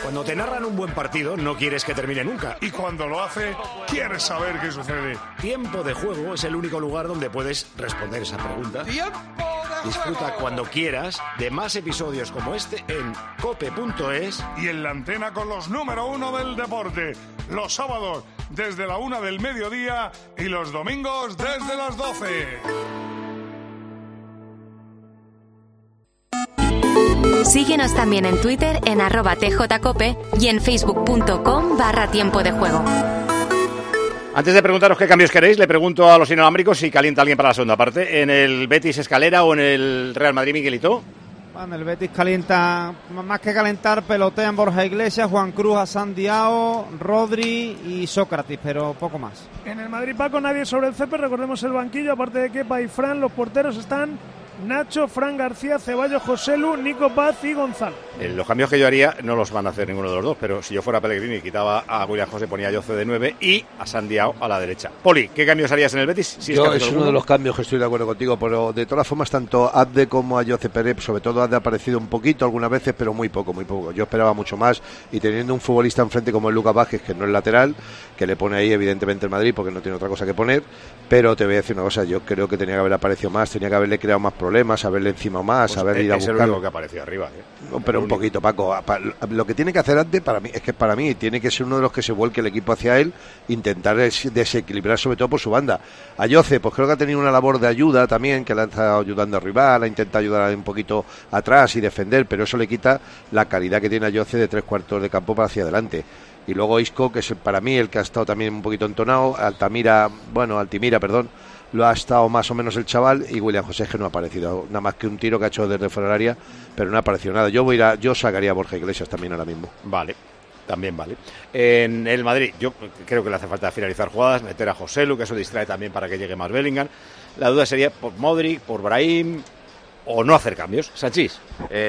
Cuando te narran un buen partido, no quieres que termine nunca. Y cuando lo hace, quieres saber qué sucede. Tiempo de Juego es el único lugar donde puedes responder esa pregunta. Disfruta cuando quieras de más episodios como este en cope.es y en la antena con los número 1 del deporte. Los sábados desde la 1 del mediodía y los domingos desde las 12. Síguenos también en Twitter en @tjcope y en facebook.com/tiempo de juego. Antes de preguntaros qué cambios queréis, le pregunto a los inalámbricos si calienta alguien para la segunda parte. ¿En el Betis Escalera o en el Real Madrid Miguelito? Bueno, el Betis calienta, más que calentar, pelotean Borja Iglesias, Juan Cruz, Hassan Diao, Rodri y Sócrates, pero poco más. En el Madrid, Paco, nadie sobre el césped, recordemos el banquillo, aparte de Kepa y Fran, los porteros están Nacho, Fran García, Ceballos, Joselu, Nico Paz y Gonzalo. Los cambios que yo haría no los van a hacer ninguno de los dos, pero si yo fuera Pellegrini, quitaba a William José, ponía a Yoce de 9 y a Sandiao a la derecha. Poli, ¿qué cambios harías en el Betis? Si es uno de los cambios que estoy de acuerdo contigo, pero de todas formas, tanto Abde como a Yoce Pérez, sobre todo Abde ha aparecido un poquito algunas veces, pero muy poco. Yo esperaba mucho más, y teniendo un futbolista enfrente como el Lucas Vázquez, que no es lateral, que le pone ahí evidentemente el Madrid porque no tiene otra cosa que poner, pero te voy a decir una cosa, yo creo que tenía que haber aparecido más, tenía que haberle creado más problemas, haberle encima más, pues haber ido a buscar. Es el único que apareció arriba, No, pero un poquito, Paco. Lo que tiene que hacer antes, para mí tiene que ser uno de los que se vuelque el equipo hacia él, intentar desequilibrar sobre todo por su banda. A Yoce, pues creo que ha tenido una labor de ayuda también, que le ha estado ayudando a rival, ha intentado ayudar un poquito atrás y defender, pero eso le quita la calidad que tiene a Yoce de 3/4 de campo para hacia adelante. Y luego Isco, que es para mí el que ha estado también un poquito entonado, Altimira, lo ha estado más o menos el chaval, y William José, que no ha aparecido, nada más que un tiro que ha hecho desde fuera del área, pero no ha aparecido nada. Yo sacaría a Borja Iglesias también ahora mismo. Vale, también vale. En el Madrid, yo creo que le hace falta finalizar jugadas, meter a Joselu, que eso distrae también para que llegue más Bellingham. La duda sería por Modric, por Brahim, o no hacer cambios. Sanchís.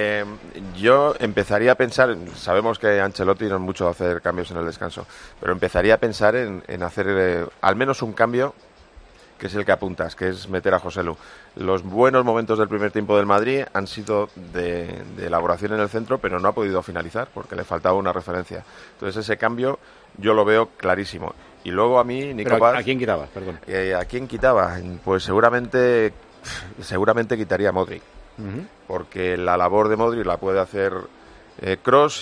Yo empezaría a pensar, sabemos que Ancelotti no es mucho hacer cambios en el descanso, pero empezaría a pensar en hacer al menos un cambio, que es el que apuntas, que es meter a Joselu. Los buenos momentos del primer tiempo del Madrid han sido de elaboración en el centro, pero no ha podido finalizar porque le faltaba una referencia. Entonces ese cambio yo lo veo clarísimo. Y luego a mí, Nico Paz... ¿A quién quitaba? Perdón. ¿A quién quitaba? Pues seguramente quitaría a Modric. Porque la labor de Modric la puede hacer Kroos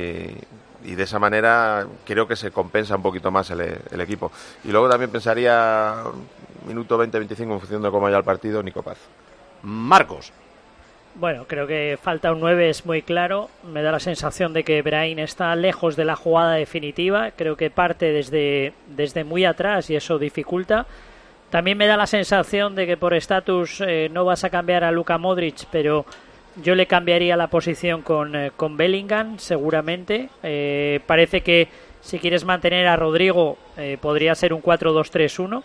y de esa manera creo que se compensa un poquito más el equipo. Y luego también pensaría minuto 20-25 en función de cómo haya el partido, Nico Paz. Marcos. Bueno, creo que falta un 9, es muy claro. Me da la sensación de que Brahim está lejos de la jugada definitiva. Creo que parte desde muy atrás y eso dificulta. También me da la sensación de que por estatus no vas a cambiar a Luka Modric, pero yo le cambiaría la posición con Bellingham, seguramente. Parece que si quieres mantener a Rodrigo, podría ser un 4-2-3-1.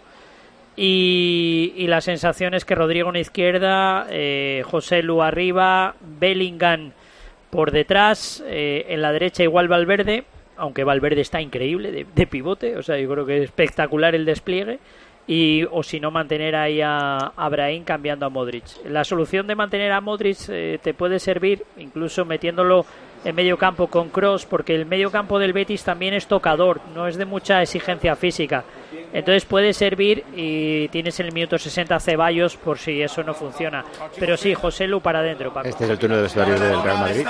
Y la sensación es que Rodrigo en la izquierda, Joselu arriba, Bellingham por detrás, en la derecha igual Valverde, aunque Valverde está increíble de pivote, o sea, yo creo que es espectacular el despliegue. O si no, mantener ahí a Brahim cambiando a Modric. La solución de mantener a Modric te puede servir incluso metiéndolo en medio campo con Kroos, porque el medio campo del Betis también es tocador, no es de mucha exigencia física. Entonces puede servir y tienes en el minuto 60 Ceballos por si eso no funciona. Pero sí, Joselu para adentro, Paco. Este es el turno de vestuario del Real Madrid.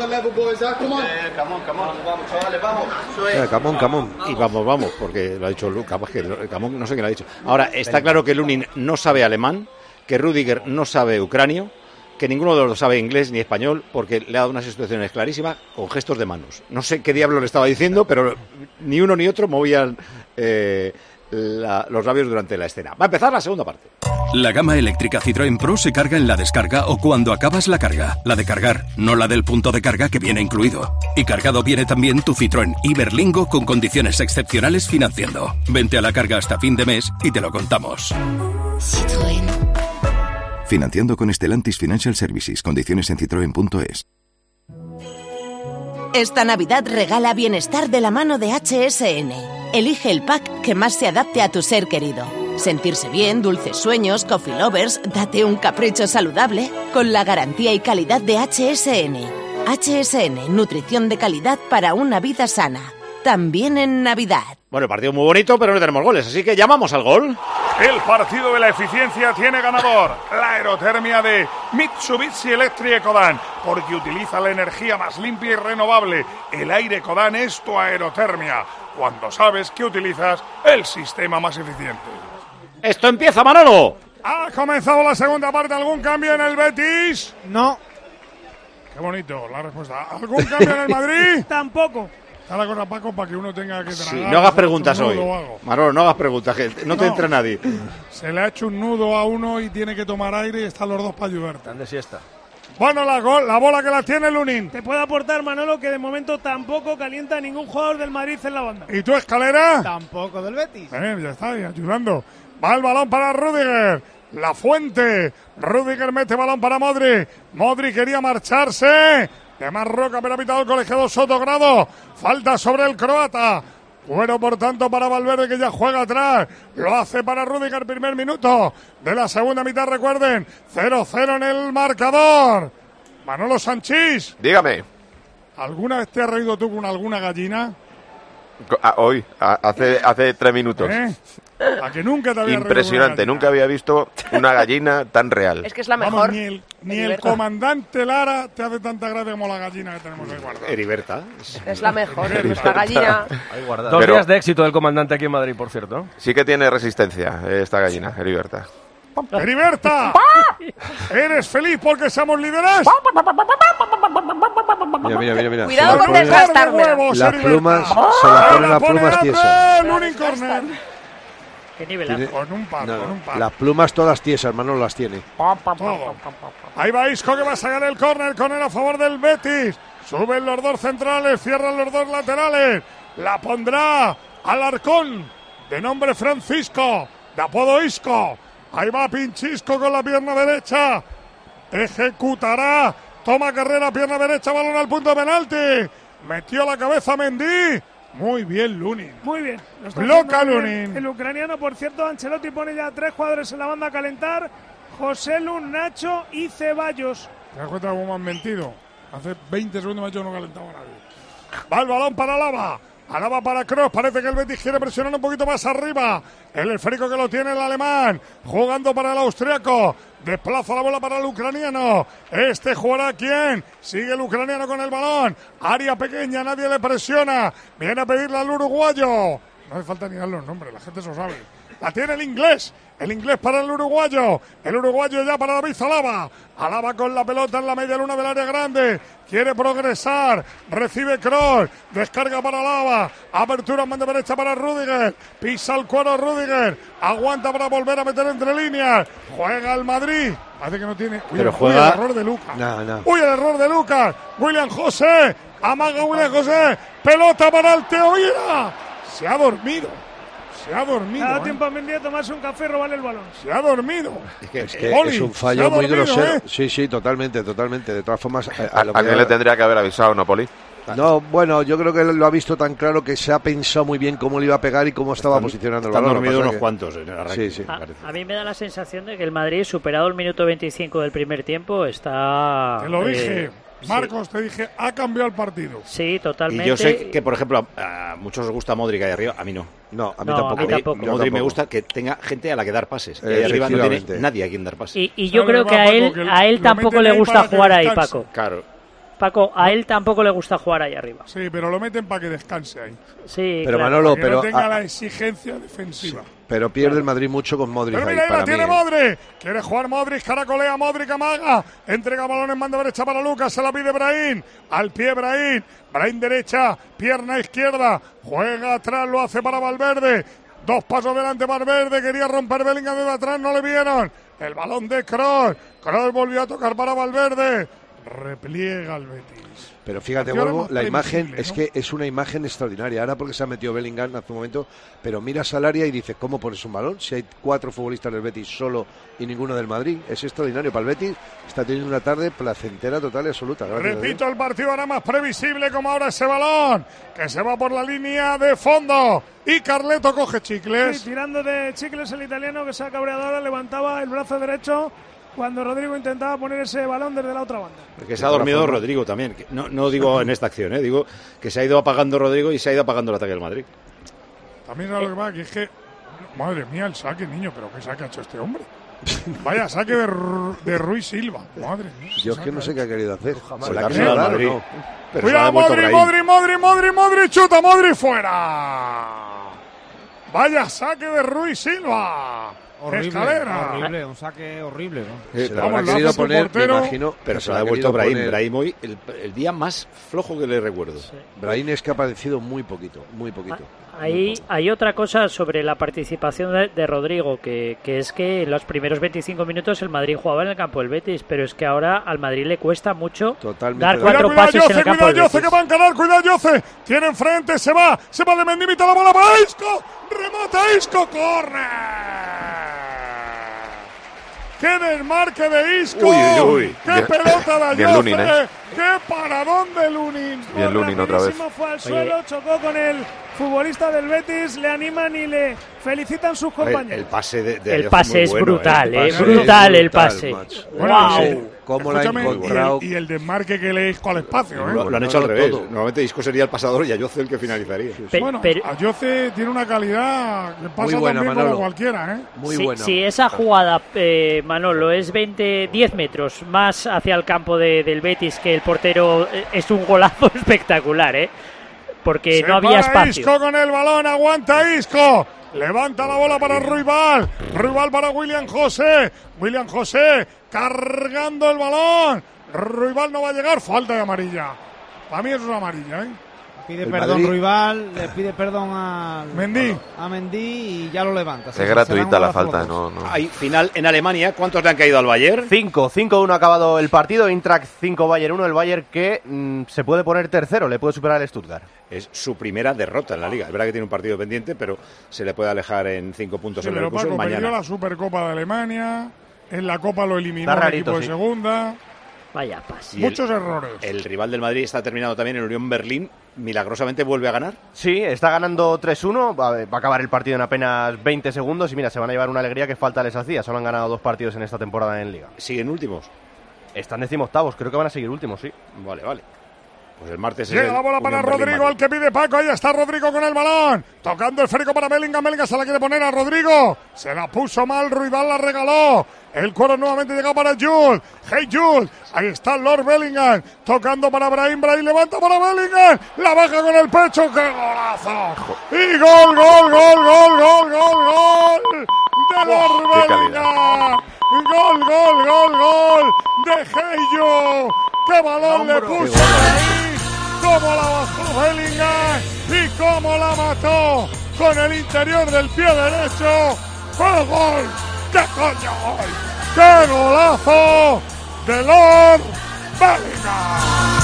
Camón. Y vamos, porque lo ha dicho Lucas, que Camón no sé quién lo ha dicho. Ahora, está claro que Lunin no sabe alemán, que Rüdiger no sabe ucranio, que ninguno de los dos sabe inglés ni español, porque le ha dado unas instrucciones clarísimas con gestos de manos. No sé qué diablo le estaba diciendo, pero ni uno ni otro movían los labios durante la escena. Va a empezar la segunda parte. La gama eléctrica Citroën Pro se carga en la descarga o cuando acabas la carga. La de cargar, no la del punto de carga que viene incluido. Y cargado viene también tu Citroën Iberlingo con condiciones excepcionales financiando. Vente a la carga hasta fin de mes y te lo contamos. Citroën. Financiando con Stellantis Financial Services. Condiciones en citroen.es. Esta Navidad regala bienestar de la mano de HSN. Elige el pack que más se adapte a tu ser querido. Sentirse bien, dulces sueños, coffee lovers, date un capricho saludable con la garantía y calidad de HSN. HSN, nutrición de calidad para una vida sana. También en Navidad. Bueno, el partido muy bonito, pero no tenemos goles, así que llamamos al gol. El partido de la eficiencia tiene ganador. La aerotermia de Mitsubishi Electric Ecodan, porque utiliza la energía más limpia y renovable. El aire Ecodan es tu aerotermia, cuando sabes que utilizas el sistema más eficiente. ¡Esto empieza, Manolo! ¿Ha comenzado la segunda parte? ¿Algún cambio en el Betis? No. Qué bonito la respuesta. ¿Algún cambio en el Madrid? Tampoco. Está la cosa, Paco, para que uno tenga que tragar. Sí, no hagas preguntas hoy. Manolo, no hagas preguntas, que no te entra nadie. Se le ha hecho un nudo a uno y tiene que tomar aire y están los dos para ayudarte. Están de siesta. Bueno, la bola que la tiene Lunin. Te puede aportar, Manolo, que de momento tampoco calienta ningún jugador del Madrid en la banda. ¿Y tú, Escalera? Tampoco del Betis. Ya está, ahí, ayudando. Va el balón para Rüdiger. La Fuente. Rüdiger mete balón para Modri. Modri quería marcharse. De Marroca, pero ha pitado el colegiado Sotogrado. Falta sobre el croata. Bueno, por tanto, para Valverde, que ya juega atrás. Lo hace para Rüdiger, primer minuto de la segunda mitad, recuerden. 0-0 en el marcador. Manolo Sanchís. Dígame. ¿Alguna vez te has reído tú con alguna gallina? Hoy, hace 3 minutos. ¿A que nunca te había Impresionante, nunca había visto una gallina tan real. Es que es la mejor. Vamos, ni el comandante Lara te hace tanta gracia como la gallina que tenemos ahí guardada. Heriberta. Es la mejor, nuestra gallina. Dos días de éxito del comandante aquí en Madrid, por cierto. Sí que tiene resistencia esta gallina, Heriberta. ¡Heriberta! ¿Eres feliz porque somos líderes? Mira. Cuidado con desgastarme. Las plumas, se las ponen las plumas tiesas. Lunin corner. ¿Qué nivel? Con un par. Las plumas todas tiesas, Manolo las tiene. Todo. Ahí va Isco, que va a sacar el córner a favor del Betis. Suben los dos centrales, cierran los dos laterales. La pondrá Alarcón, de nombre Francisco, de apodo Isco. Ahí va Pinchisco con la pierna derecha. Ejecutará. Toma carrera, pierna derecha, balón al punto de penalti. Metió la cabeza Mendy. Muy bien, Lunin. Muy bien. Loca Lunin. El ucraniano, por cierto, Ancelotti pone ya 3 jugadores en la banda a calentar. Joselu, Nacho y Ceballos. ¿Te das cuenta cómo me han mentido? Hace 20 segundos me ha dicho no calentaba nadie. Va el balón para Alaba. Alaba para Kroos. Parece que el Betis quiere presionar un poquito más arriba. El esférico que lo tiene el alemán. Jugando para el austriaco. Desplaza la bola para el ucraniano. Este jugará ¿quién? Sigue el ucraniano con el balón. Área pequeña, nadie le presiona. Viene a pedirle al uruguayo. No hace falta ni dar los nombres, la gente se lo sabe. La tiene el inglés. El inglés para el uruguayo. El uruguayo ya para David Alaba. Alaba con la pelota en la media luna del área grande. Quiere progresar. Recibe Kroos. Descarga para Alaba. Apertura en banda derecha para Rüdiger. Pisa el cuero Rüdiger. Aguanta para volver a meter entre líneas. Juega el Madrid. Parece que no tiene. Pero juega. El error de Lucas. No. Uy, el error de Lucas. William José. Amaga William José. Pelota para el Teo Ira. Se ha dormido. Cada tiempo a Mendy a tomarse un café y robarle el balón. Se ha dormido. Es que es un fallo muy grosero. Sí, totalmente. De todas formas, alguien le tendría que haber avisado, ¿no, Poli? No, bueno, yo creo que lo ha visto tan claro que se ha pensado muy bien cómo le iba a pegar y cómo estaba posicionando el balón. Están dormidos unos cuantos en el arranque. Sí. A mí me da la sensación de que el Madrid, superado el minuto 25 del primer tiempo, está... Te lo dije. Marcos, te dije, ha cambiado el partido. Sí, totalmente. Y yo sé que, por ejemplo, a muchos os gusta Modric ahí arriba, a mí no. No, a mí tampoco. Modric me gusta que tenga gente a la que dar pases. Ahí arriba no tiene nadie a quien dar pases. Y yo creo que a él tampoco le gusta jugar ahí, Paco. Claro. Paco, a él tampoco le gusta jugar ahí arriba. Sí, pero lo meten para que descanse ahí. Sí, pero claro. Manolo, que no tenga la exigencia defensiva. Sí, pero pierde el Madrid mucho con Modric. Pero mira, ahí, la tiene mí, Modric. Quiere jugar Modric, caracolea Modric, amaga. Entrega balón en banda derecha para Lucas, se la pide Brahim. Al pie Brahim. Brahim derecha, pierna izquierda. Juega atrás, lo hace para Valverde. 2 pasos delante Valverde, quería romper Bellingham de atrás, no le vieron. El balón de Kroos. Kroos volvió a tocar para Valverde. Repliega el Betis. Pero fíjate, vuelvo, la imagen, ¿no? Es que es una imagen extraordinaria. Ahora porque se ha metido Bellingham hace un momento, pero miras al área y dices, ¿cómo pones un balón? Si hay 4 futbolistas del Betis solo y ninguno del Madrid. Es extraordinario. Para el Betis está teniendo una tarde placentera total y absoluta. Repito, el partido ahora más previsible como ahora ese balón, que se va por la línea de fondo. Y Carleto coge chicles. Sí, tirando de chicles el italiano, que se ha cabreado ahora, levantaba el brazo derecho cuando Rodrigo intentaba poner ese balón desde la otra banda. Porque se ha dormido Rodrigo también. No digo en esta acción, digo que se ha ido apagando Rodrigo y se ha ido apagando el ataque del Madrid. También es lo que pasa, que es que, madre mía, el saque, niño, pero ¿qué saque ha hecho este hombre? Vaya, saque de Ruiz Silva, madre mía. Yo es que no sé qué ha querido hacer. Madrid. Cuidado, Modri, chuta, Modri fuera. Vaya saque de Ruiz Silva. Escalera. Horrible, un saque horrible, ¿no? Se lo habrá querido poner, me imagino. Pero se lo ha devuelto Brahim. Brahim hoy, el día más flojo que le recuerdo. Sí. Brahim es que ha aparecido muy poquito. Hay otra cosa sobre la participación de Rodrigo, que es que en los primeros 25 minutos el Madrid jugaba en el campo del Betis, pero es que ahora al Madrid le cuesta mucho dar 4 pases en el campo del Betis. Que va a encarar, cuidado Jose, tiene enfrente, se va de Mendimita, la bola para Isco, remata Isco, corre. ¡Qué desmarque de Isco! ¡Uy! ¡Qué pelota de Lunin, ¡Qué paradón de Lunin! Bien Lunin otra vez. Fue al suelo, chocó con el futbolista del Betis, le animan y le felicitan sus compañeros. El pase el pase es brutal, brutal el pase. ¡Wow! ¿Cómo la ha encontrado? Y el desmarque que le Isco al espacio, Lo han hecho al revés. Normalmente Isco sería el pasador y Ayoce el que finalizaría. Bueno, Ayoce tiene una calidad que pasa buena, también Manolo. como cualquiera, Muy buena. Si esa jugada, Manolo, es 10 metros más hacia el campo del Betis, que el portero, es un golazo espectacular, porque no había espacio. Isco con el balón, aguanta Isco. Levanta la bola para Ruibal para William José cargando el balón. Ruibal no va a llegar, falta de amarilla. Para mí es una amarilla, Pide perdón Ruibal, le pide perdón a Mendy y ya lo levanta. Es gratuita la falta, no. Hay final en Alemania. ¿Cuántos le han caído al Bayern? 5-1 ha acabado el partido. Eintracht 5, Bayern 1. El Bayern que se puede poner tercero, le puede superar el Stuttgart. Es su primera derrota en la Liga. Es verdad que tiene un partido pendiente, pero se le puede alejar en 5 puntos en el Leverkusen mañana. Perdió la Supercopa de Alemania. En la Copa lo eliminó el equipo de segunda. Vaya pase. Muchos errores. El rival del Madrid está terminado también en Unión Berlín. ¿Milagrosamente vuelve a ganar? Sí, está ganando 3-1. Va a acabar el partido en apenas 20 segundos. Y mira, se van a llevar una alegría que falta les hacía. Solo han ganado 2 partidos en esta temporada en Liga. ¿Siguen últimos? Están 18avos. Creo que van a seguir últimos, sí. Vale. Pues el martes llega la bola para Rodrigo, al que pide Paco. Ahí está Rodrigo con el balón. Tocando el férico para Bellingham. Bellingham se la quiere poner a Rodrigo. Se la puso mal, Ruibal la regaló. El cuero nuevamente llega para Jules. Hey Jules. Ahí está Lord Bellingham. Tocando para Brahim. Brahim levanta para Bellingham. La baja con el pecho. ¡Qué golazo! Y gol de Lord Bellingham. Gol de Hey Jules. ¡Qué balón le puso ahí! ¡Cómo la bajó Bellingham! ¡Y cómo la mató! Con el interior del pie derecho. ¡Fue gol! ¡Qué coño gol! ¡Qué golazo de Lord Bellingham!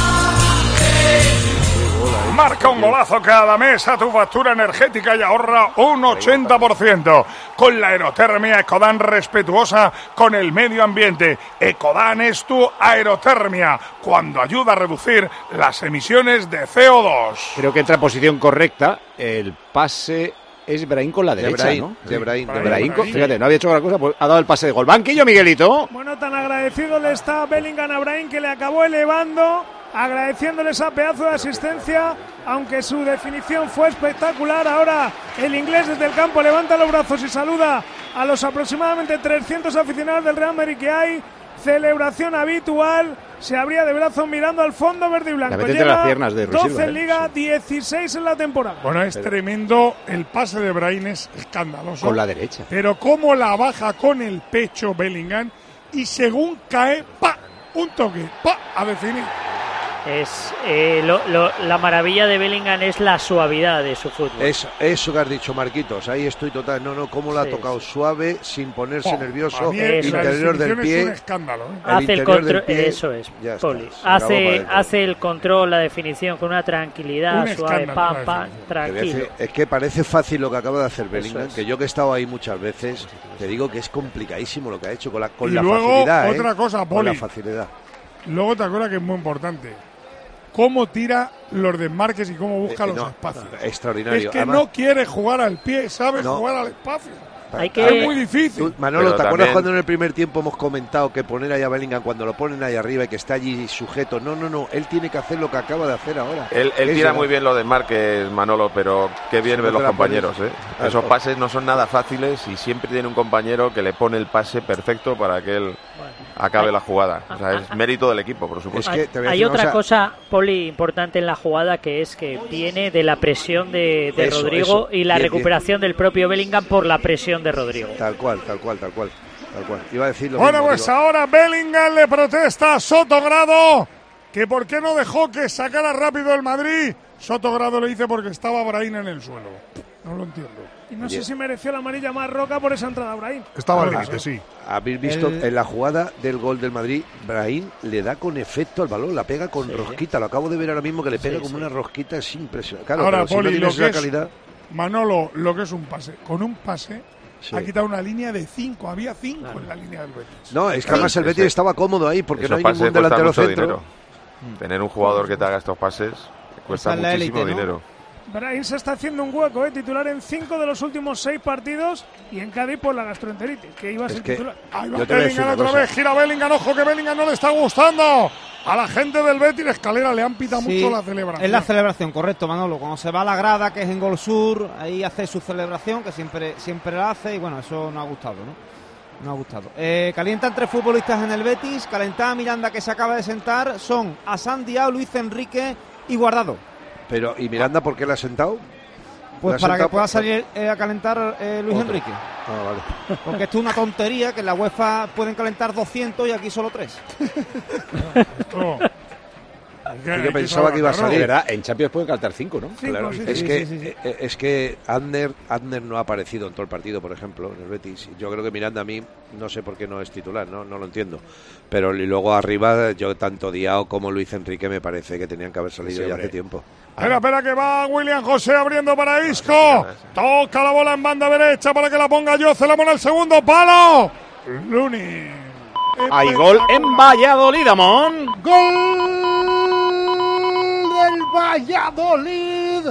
Marca un golazo cada mes a tu factura energética y ahorra un 80%. Con la aerotermia Ecodan, respetuosa con el medio ambiente. Ecodan es tu aerotermia, cuando ayuda a reducir las emisiones de CO2. Creo que entra en posición correcta. El pase es Brahim con la derecha, ¿no? De Brahim. Fíjate, no había hecho gran cosa, pues ha dado el pase de gol. Banquillo, Miguelito. Bueno, tan agradecido le está Bellingham a Brahim, que le acabó elevando, agradeciéndole esa pedazo de asistencia, aunque su definición fue espectacular. Ahora el inglés desde el campo levanta los brazos y saluda a los aproximadamente 300 aficionados del Real Madrid que hay. Celebración habitual, se abría de brazos mirando al fondo verde y blanco. Lleva las piernas de 12 en Liga, 16 en la temporada. Bueno, es tremendo, el pase de Brahim es escandaloso. Con la derecha. Pero cómo la baja con el pecho Bellingham y según cae, ¡pa! Un toque, ¡pa! A definir. Es la maravilla de Bellingham es la suavidad de su fútbol. Eso que has dicho, Marquitos, ahí estoy total. Cómo la ha tocado suave, sin ponerse nervioso, interior del pie. Es un escándalo, Hace el control, eso es, Poli. Hace el control, la definición con una tranquilidad suave, tranquilo. Es que parece fácil lo que acaba de hacer Bellingham, que yo que he estado ahí muchas veces, te digo que es complicadísimo lo que ha hecho con la facilidad. Otra cosa, Poli. Con la facilidad. Luego te acuerdas que es muy importante cómo tira los desmarques y cómo busca los espacios. Extraordinario. Es que además, no quiere jugar al pie, sabe jugar al espacio. Es muy difícil. Manolo, Pero ¿te acuerdas también... cuando en el primer tiempo hemos comentado que poner ahí a Bellingham cuando lo ponen ahí arriba y que está allí sujeto? No, él tiene que hacer lo que acaba de hacer ahora. Él tira muy bien lo de Márquez, Manolo, pero qué bien ven los compañeros, ¿eh? Esos pases no son nada fáciles y siempre tiene un compañero que le pone el pase perfecto para que él acabe la jugada. O sea, es mérito del equipo, por supuesto. Hay otra cosa, Poli, importante en la jugada, que es que viene de la presión de Rodrigo y la recuperación del propio Bellingham por la presión de Rodrigo. Tal cual. Iba a decir lo bueno, mismo, pues ahora Bellingham le protesta a Sotogrado que por qué no dejó que sacara rápido el Madrid. Sotogrado le dice porque estaba Brahim en el suelo. No lo entiendo. Y no sé si mereció la amarilla más roca por esa entrada a Brahim. Estaba al límite, sí. Habéis visto en la jugada del gol del Madrid, Brahim le da con efecto al balón, la pega con rosquita. Lo acabo de ver ahora mismo que le pega como una rosquita, es impresionante. Claro, ahora, pero Poli, si no tienes esa calidad... Manolo, lo que es un pase. Con un pase ha quitado una línea de 5. Había 5 en la línea del Betis. No, es que además el Betis estaba cómodo ahí porque no hay pases ningún delantero mucho centro. Dinero. Tener un jugador que te haga estos pases cuesta muchísimo dinero. Brahim se está haciendo un hueco, titular en 5 de los últimos 6 partidos y en Cádiz por la gastroenteritis, que iba a ser titular. Ahí va Bellingham otra vez, gira Bellingham, ojo que Bellingham no le está gustando. A la gente del Betis, Escalera le han pitado mucho la celebración. Es la celebración, correcto, Manolo. Cuando se va a la grada, que es en Gol Sur, ahí hace su celebración, que siempre la hace, y bueno, eso no ha gustado, ¿no? No ha gustado. Calientan 3 futbolistas en el Betis. Calentada Miranda, que se acaba de sentar. Son Hassan Diao, Luis Enrique y Guardado. Pero, ¿y Miranda por qué la ha sentado? Pues para que pueda salir a calentar Luis Enrique. Vale. Porque esto es una tontería, que en la UEFA pueden calentar 200 y aquí solo 3. Yo pensaba que iba a salir. ¿Verdad? En Champions pueden calentar 5, ¿no? 5, claro. Es que Adner no ha aparecido en todo el partido, por ejemplo, en el Betis. Yo creo que Miranda a mí, no sé por qué no es titular, no lo entiendo. Pero y luego arriba, yo tanto Diao como Luis Enrique me parece que tenían que haber salido ya hace tiempo. Espera, que va William José abriendo para Isco. Toca la bola en banda derecha para que la ponga Yoce. La pone el segundo palo. Luni. Hay gol en Valladolid, Amón. ¡Gol del Valladolid!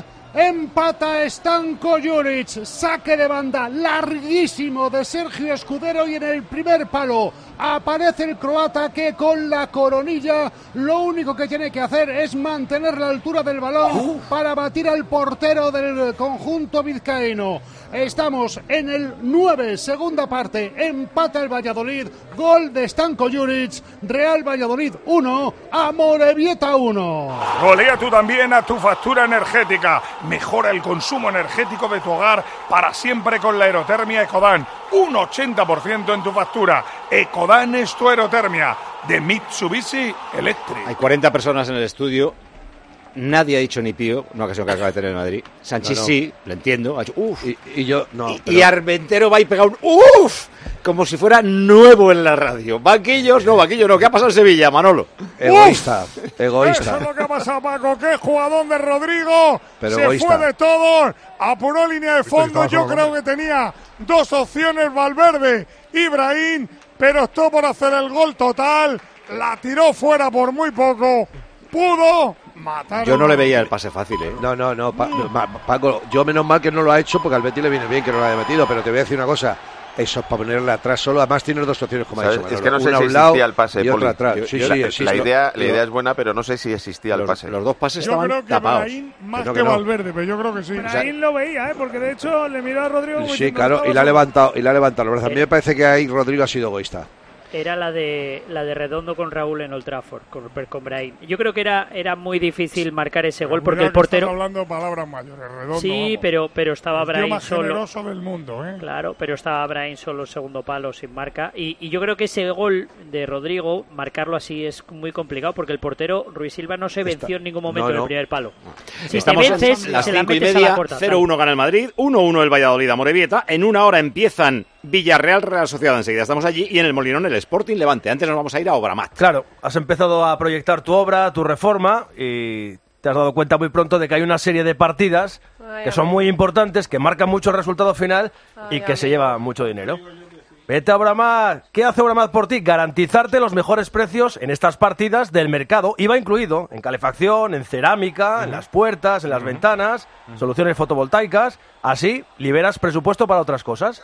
Empata Stanko Juric, saque de banda larguísimo de Sergio Escudero y en el primer palo aparece el croata que con la coronilla lo único que tiene que hacer es mantener la altura del balón para batir al portero del conjunto vizcaíno. Estamos en el 9, segunda parte, empata el Valladolid, gol de Stanko Juric, Real Valladolid 1, Amorebieta 1. Golea tú también a tu factura energética. Mejora el consumo energético de tu hogar para siempre con la aerotermia Ecodan. Un 80% en tu factura. Ecodan es tu aerotermia de Mitsubishi Electric. Hay 40 personas en el estudio. Nadie ha dicho ni pío, una ocasión que acaba de tener en Madrid. Sánchez sí, lo entiendo. Ha hecho uf. Y yo no. Y Armentero va y pega un uf, como si fuera nuevo en la radio. Banquillo no. ¿Qué ha pasado en Sevilla, Manolo? Egoísta. Eso es lo que ha pasado, Paco. Qué jugadón de Rodrigo. Pero se fue de todo. Apuró línea de fondo. Yo creo que tenía 2 opciones, Valverde y Brahim, pero optó por hacer el gol total. La tiró fuera por muy poco. Pudo. Mataron. Yo no le veía el pase fácil, ¿eh? No, Paco, yo menos mal que no lo ha hecho porque al Betis le viene bien que no lo haya metido, pero te voy a decir una cosa. Eso es para ponerle atrás solo. Además tienes 2 opciones, como ha dicho. Es que no sé si existía el pase, y otra atrás. La idea es buena, pero no sé si existía el pase. Los 2 pases yo estaban creo que tapados. Brahim más que Valverde, pero yo creo que sí. Brahim lo veía, porque de hecho le miró a Rodrigo. Sí, claro, y la ha levantado. A mí me parece que ahí Rodrigo ha sido egoísta. Era la de Redondo con Raúl en Old Trafford, con Brahim. Yo creo que era muy difícil marcar ese gol porque el portero. Estás hablando palabras mayores, Redondo. Sí, pero estaba Brahim más solo. generoso del mundo, ¿eh? Claro, pero estaba Brahim solo, segundo palo, sin marca. Y yo creo que ese gol de Rodrigo, marcarlo así es muy complicado porque el portero Ruiz Silva no se venció en ningún momento en el primer palo. Si estamos te vences, en las se la 5:30, metes a la puerta. 0-1 gana el Madrid, 1-1 el Valladolid Amorebieta. En una hora empiezan Villarreal, Real Sociedad, enseguida estamos allí, y en el Molinón el Sporting Levante. Antes nos vamos a ir a Obramat. Claro, has empezado a proyectar tu obra, tu reforma, y te has dado cuenta muy pronto de que hay una serie de partidas que son muy importantes, que marcan mucho el resultado final y que se lleva mucho dinero. Vete a Obramat. ¿Qué hace Obramat por ti? Garantizarte los mejores precios en estas partidas del mercado, IVA incluido, en calefacción, en cerámica, en las puertas, en las ventanas, soluciones fotovoltaicas. Así liberas presupuesto para otras cosas.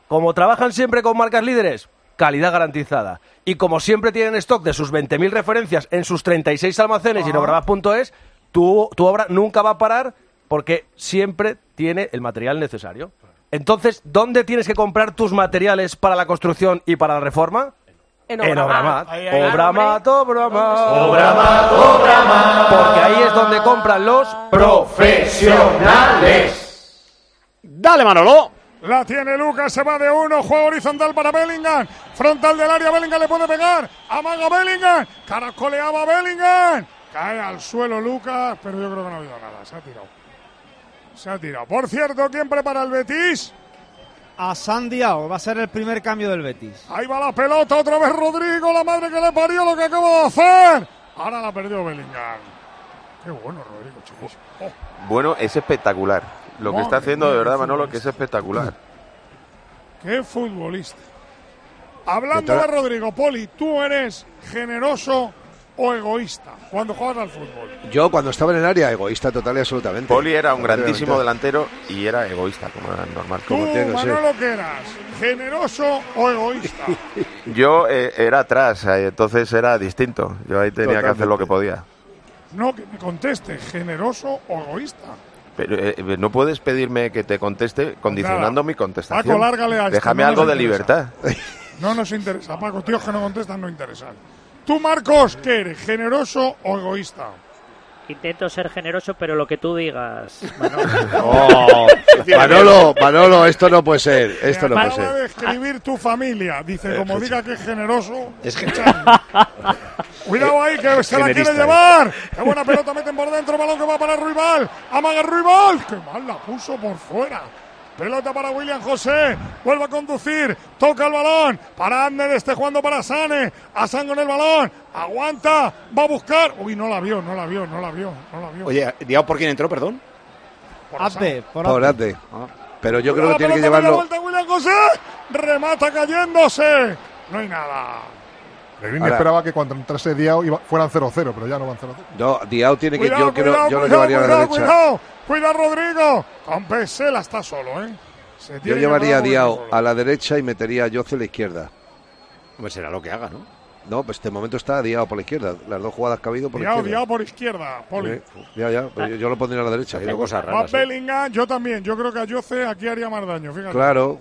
Como trabajan siempre con marcas líderes, calidad garantizada. Y como siempre tienen stock de sus 20.000 referencias en sus 36 almacenes y en obramat.es, tu obra nunca va a parar porque siempre tiene el material necesario. Entonces, ¿dónde tienes que comprar tus materiales para la construcción y para la reforma? En Obramat. Obramat. Porque ahí es donde compran los profesionales. ¡Dale, Manolo! La tiene Lucas, se va de uno, juego horizontal para Bellingham, frontal del área, Bellingham le puede pegar, amaga Bellingham, caracoleaba Bellingham, cae al suelo Lucas, pero yo creo que no ha habido nada, se ha tirado. Por cierto, ¿quién prepara el Betis? A Sandiao, va a ser el primer cambio del Betis. Ahí va la pelota, otra vez Rodrigo, la madre que le parió lo que acaba de hacer. Ahora la perdió Bellingham. Qué bueno, Rodrigo, chicos. Bueno, es espectacular. Lo que está haciendo de verdad, Manolo, que es espectacular. Qué futbolista. Hablando de Rodrigo, Poli, ¿tú eres generoso o egoísta cuando juegas al fútbol? Yo, cuando estaba en el área, egoísta total y absolutamente. Poli era un grandísimo delantero y era egoísta, como era normal. ¿Tú, Manolo, qué eras? ¿Generoso o egoísta? Yo era atrás, entonces era distinto. Yo ahí tenía que hacer lo que podía. No, que me conteste, ¿generoso o egoísta? Pero no puedes pedirme que te conteste condicionando mi contestación. Paco, lárgale a esto. Déjame algo de libertad. No nos interesa, Paco. Tíos que no contestan no interesan. Tú, Marcos, ¿qué eres? ¿Generoso o egoísta? Intento ser generoso, pero lo que tú digas, Manolo. Manolo, esto no puede ser. Esto no puede ser. Acaba de escribir tu familia. Dice, como diga que es generoso. Cuidado ahí, que se la quiere llevar. Qué buena pelota meten por dentro. Balón que va para Ruibal. Amaga Ruibal. Qué mal la puso por fuera. Pelota para William José. Vuelve a conducir. Toca el balón. Para Ander. Jugando para Sane. Asan con el balón. Aguanta. Va a buscar. Uy, no la vio. Oye, Diao, ¿por quién entró, perdón? Por Azde. Pero yo creo que tiene que llevarlo. Vuelta William José. Remata cayéndose. No hay nada. Pellegrini esperaba que cuando entrase Diao fueran 0-0, pero ya no van 0-0. No, Diao tiene que... Cuidado, yo lo llevaría a la derecha. Cuidado, Rodrigo. Con Pesela está solo, ¿eh? Yo llevaría a Diao a la derecha y metería a Yoce a la izquierda. Pues será lo que haga, ¿no? No, pues de momento está Diao por la izquierda. Las dos jugadas que ha habido por la izquierda. Diao por izquierda, Poli. Ya, pues yo lo pondría a la derecha. Hay cosas Va raras. Bellingham, yo también. Yo creo que a Yoce aquí haría más daño, fíjate. Claro.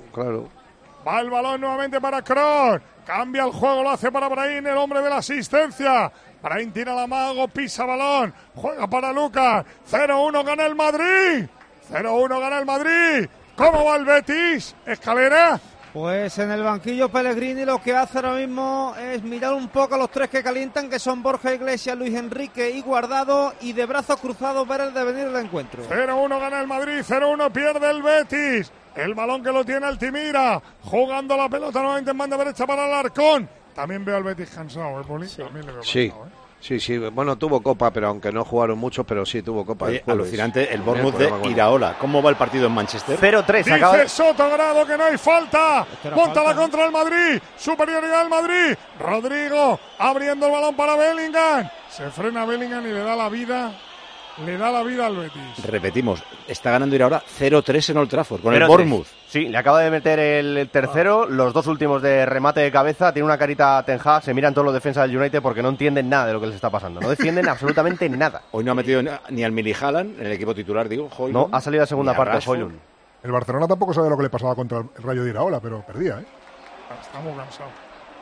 Va el balón nuevamente para Kroos. Cambia el juego, lo hace para Brahim, el hombre de la asistencia. Brahim tira la mago, pisa balón. Juega para Lucas. 0-1 gana el Madrid. 0-1 gana el Madrid. ¿Cómo va el Betis? ¿Escalera? Pues en el banquillo Pellegrini lo que hace ahora mismo es mirar un poco a los tres que calientan, que son Borja Iglesias, Luis Enrique y Guardado, y de brazos cruzados ver el devenir del encuentro. 0-1 gana el Madrid, 0-1 pierde el Betis. El balón que lo tiene Altimira, jugando la pelota nuevamente en banda derecha para Alarcón. También veo al Betis cansado, ¿eh, Poli? También le veo cansado, ¿eh? Sí, bueno, tuvo Copa, pero aunque no jugaron mucho, pero sí tuvo Copa. Oye, alucinante el Bournemouth de Iraola. ¿Cómo va el partido en Manchester? 0-3. Dice Sotogrado que no hay falta. Monta la contra el Madrid. Superioridad del Madrid. Rodrigo abriendo el balón para Bellingham. Se frena Bellingham y le da la vida. Le da la vida al Betis. Repetimos, está ganando Iraola 0-3 en Old Trafford con el Bournemouth. Sí, le acaba de meter el tercero, los dos últimos de remate de cabeza. Tiene una carita Ten Hag, se miran todos los defensas del United porque no entienden nada de lo que les está pasando. No defienden absolutamente nada. Hoy no ha metido ni al Mili Haaland en el equipo titular, digo. Højlund, no, ha salido la segunda parte Højlund. El Barcelona tampoco sabe lo que le pasaba contra el Rayo de Iraola, pero perdía, ¿eh? Está muy cansado.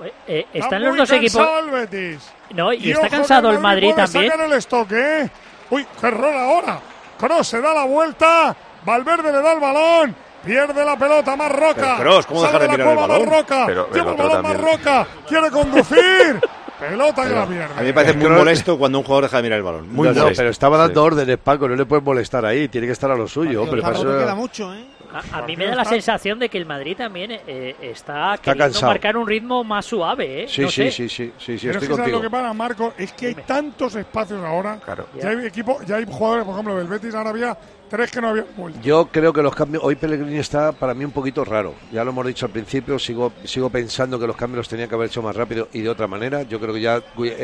Están los dos equipos. El Betis. No, y está cansado el Madrid también. Sacar el estoque, ¿eh? Uy, qué error ahora. Kroos se da la vuelta. Valverde le da el balón. Pierde la pelota Marroca. Kroos, ¿cómo dejar de mirar el balón? Marroca. Lleva el balón Marroca. Quiere conducir. Pelota que la pierde. A mí me parece muy molesto cuando un jugador deja de mirar el balón. Muy molesto. Pero estaba dando órdenes, Paco. No le puedes molestar ahí. Tiene que estar a lo suyo. Hombre, queda mucho, ¿eh? A mí me da la sensación de que el Madrid también está queriendo cansado. Marcar un ritmo más suave, ¿eh? Sí, no sí, sé. sí, pero estoy contigo. Lo que pasa, Marco, es que hay tantos espacios ahora. Claro. Ya hay jugadores, por ejemplo, del Betis ahora había 3 que no habían vuelto. Yo creo que los cambios, hoy Pellegrini está para mí un poquito raro. Ya lo hemos dicho al principio, sigo pensando que los cambios los tenía que haber hecho más rápido y de otra manera. Yo creo que ya